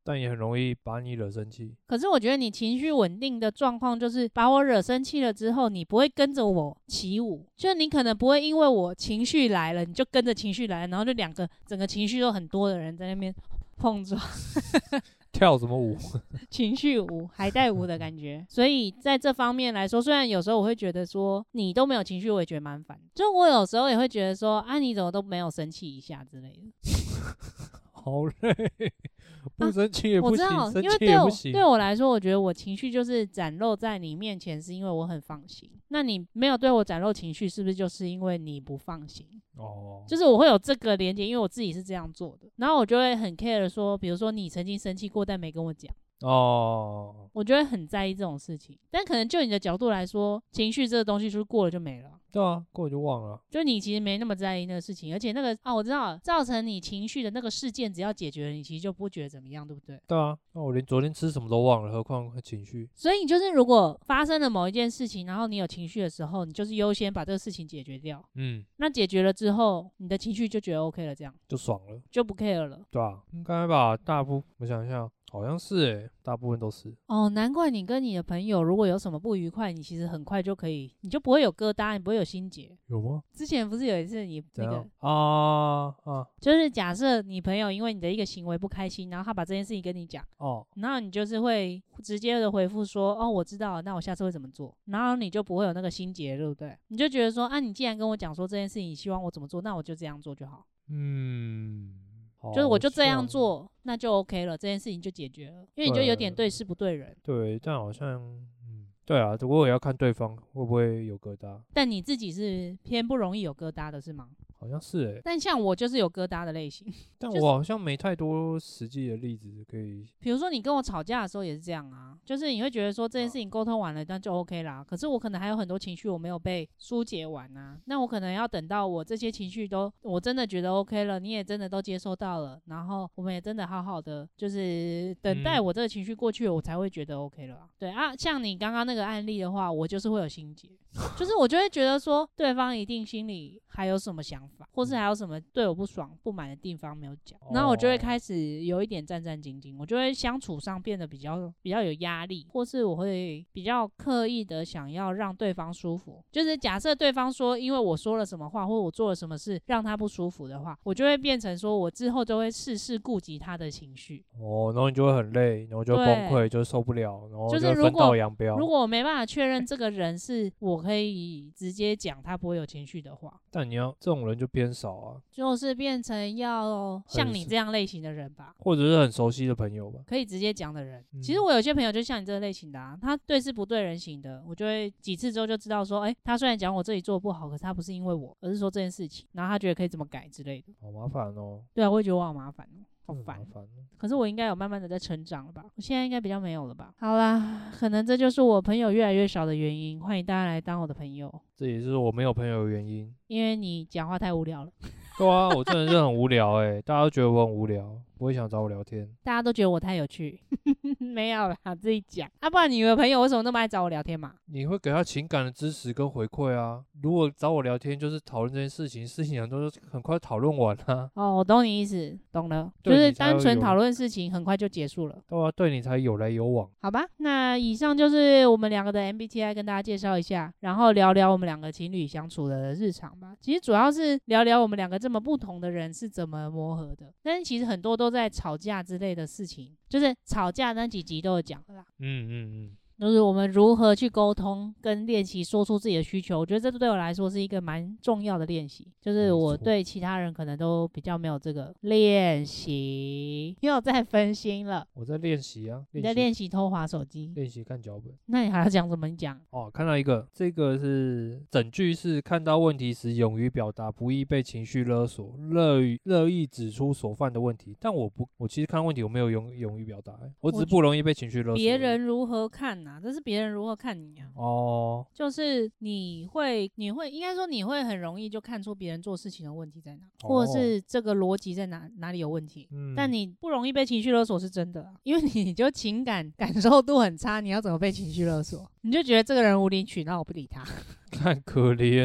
但也很容易把你惹生气。 可是我觉得你情绪稳定的状况，就是把我惹生气了之后，你不会跟着我起舞，就是你可能不会因为我情绪来了，你就跟着情绪来，然后就两个整个情绪都很多的人在那边碰撞。 跳什么舞？ 情绪舞、海带舞的感觉。所以在这方面来说，虽然有时候我会觉得说你都没有情绪，我也觉得蛮烦。就我有时候也会觉得说，啊，你怎么都没有生气一下之类的。 好累，不生气也不行， 啊、 生气也不行。 对我来说，我觉得我情绪就是展露在你面前，是因为我很放心。那你没有对我展露情绪，是不是就是因为你不放心？哦，就是我会有这个连结，因为我自己是这样做的，然后我就会很 care 说，比如说你曾经生气过，但没跟我讲。哦，我就会很在意这种事情。但可能就你的角度来说，情绪这个东西就是过了就没了。 对啊，过了就忘了。 就你其实没那么在意那个事情，而且那个啊，我知道了，造成你情绪的那个事件，只要解决了，你其实就不觉得怎么样，对不对？ 对啊，那我连昨天吃什么都忘了，何况情绪。 所以你就是如果发生了某一件事情，然后你有情绪的时候，你就是优先把这个事情解决掉。嗯，那解决了之后，你的情绪就觉得 OK 了，这样就爽了， 就不 care 了。 对啊，应该吧？大部我想一下。好像是诶、欸，大部分都是。 哦，难怪你跟你的朋友如果有什么不愉快，你其实很快就可以，你就不会有疙瘩，你不会有心结。 有吗？ 之前不是有一次你那个啊啊， 就是假设你朋友因为你的一个行为不开心，然后他把这件事情跟你讲，哦，然后你就是会直接的回复说，哦，我知道了，那我下次会怎么做，然后你就不会有那个心结，对不对？你就觉得说，啊，你既然跟我讲说这件事情，你希望我怎么做，那我就这样做就好。嗯。就是我就这样做，那就 OK 了，这件事情就解决了，因为你就有点对事不对人。 对，但好像，嗯，对啊，不过也要看对方会不会有疙瘩。 但你自己是偏不容易有疙瘩的是吗？ 好像是诶、欸， 但像我就是有疙瘩的类型， 但我好像没太多实际的例子可以。 比如说你跟我吵架的时候也是这样啊，就是你会觉得说这件事情沟通完了，那就 OK 啦。可是我可能还有很多情绪我没有被疏解完啊，那我可能要等到我这些情绪都我真的觉得 OK 了，你也真的都接受到了，然后我们也真的好好的，就是等待我这个情绪过去了，我才会觉得 OK 了啊。对啊，像你刚刚那个案例的话，我就是会有心结。就是我就会觉得说，对方一定心里还有什么想法，或是还有什么对我不爽、不满的地方没有讲，然后我就会开始有一点战战兢兢，我就会相处上变得比较比较有压力，或是我会比较刻意的想要让对方舒服。就是假设对方说，因为我说了什么话，或者我做了什么事让他不舒服的话，我就会变成说我之后就会事事顾及他的情绪。 哦，然后你就会很累，然后就崩溃，就受不了，然后就分道扬镳。 如果我没办法确认这个人是我可以直接讲他不会有情绪的话， 但你要这种人就偏少啊， 就是变成要像你这样类型的人吧， 或者是很熟悉的朋友吧， 可以直接讲的人。嗯、其实我有些朋友就像你这个类型的啊，他对事不对人型的，我就会几次之后就知道说，哎、欸，他虽然讲我这里做不好，可是他不是因为我，而是说这件事情，然后他觉得可以怎么改之类的。 好麻烦哦。 对啊，我也觉得我好麻烦哦。好烦， 烦可是我应该有慢慢的在成长了吧？我现在应该比较没有了吧？好啦，可能这就是我朋友越来越少的原因。欢迎大家来当我的朋友， 这也是我没有朋友的原因， 因为你讲话太无聊了。 对啊，我真的是很无聊哎、欸，大家都觉得我很无聊，不会想找我聊天。 大家都觉得我太有趣，没有啦，自己讲。啊，不然你的朋友为什么那么爱找我聊天嘛？ 你会给他情感的支持跟回馈啊。如果找我聊天就是讨论这件事情，事情很多就很快讨论完啊。 哦，我懂你意思，懂了，就是单纯讨论事情，很快就结束了。 对啊，对你才有来有往。 好吧，那以上就是我们两个的 M B T I 跟大家介绍一下，然后聊聊我们两个情侣相处的日常吧。其实主要是聊聊我们两个这么不同的人是怎么磨合的，但是其实很多都在吵架之类的事情，就是吵架那几集都有讲了啦。嗯嗯嗯。就是我们如何去沟通跟练习说出自己的需求，我觉得这对我来说是一个蛮重要的练习，就是我对其他人可能都比较没有这个练习。又在分心了， 我在练习啊， 你在练习偷滑手机， 练习看脚本。 那你还要讲什么？你讲哦，看到一个，这个是整句是看到问题时勇于表达，不易被情绪勒索，乐于乐意指出所犯的问题。但我不，我其实看到问题我没有勇勇于表达、欸，我只是不容易被情绪勒索。 别人如何看？这是别人如何看你啊？哦，就是你会，你会，应该说你会很容易就看出别人做事情的问题在哪，哦、或者是这个逻辑在哪哪里有问题。嗯，但你不容易被情绪勒索是真的、啊，因为你就情感感受度很差，你要怎么被情绪勒索？你就觉得这个人无理取闹，我不理他， 看可怜。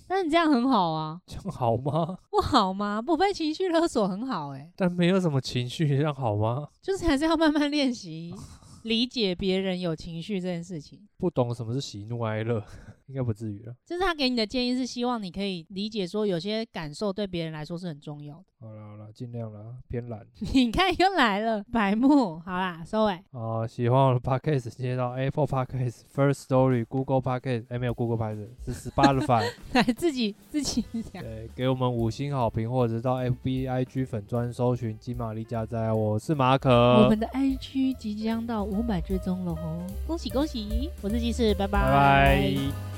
但是你这样很好啊。 这样好吗？ 不好吗？不被情绪勒索很好哎、欸， 但没有什么情绪，这样好吗？ 就是还是要慢慢练习理解别人有情绪这件事情。 不懂什么是喜怒哀乐，应该不至于了。 就是他给你的建议是希望你可以理解说有些感受对别人来说是很重要的。 好啦好啦，尽量啦，偏懒。 你看又来了，白目。好啦，收尾。 啊，喜欢我的 podcast， 接到 Apple Podcast、First Story、Google Podcast， 哎，没有 Google Podcast， 是 Spotify 来自己自己讲。 对，给我们五星好评，或者到 F B I G 粉专搜寻金玛丽加载。我是马可， 我们的 I G 即将到五百追踪了哦，恭喜恭喜！我是鸡翅，拜拜。 拜拜。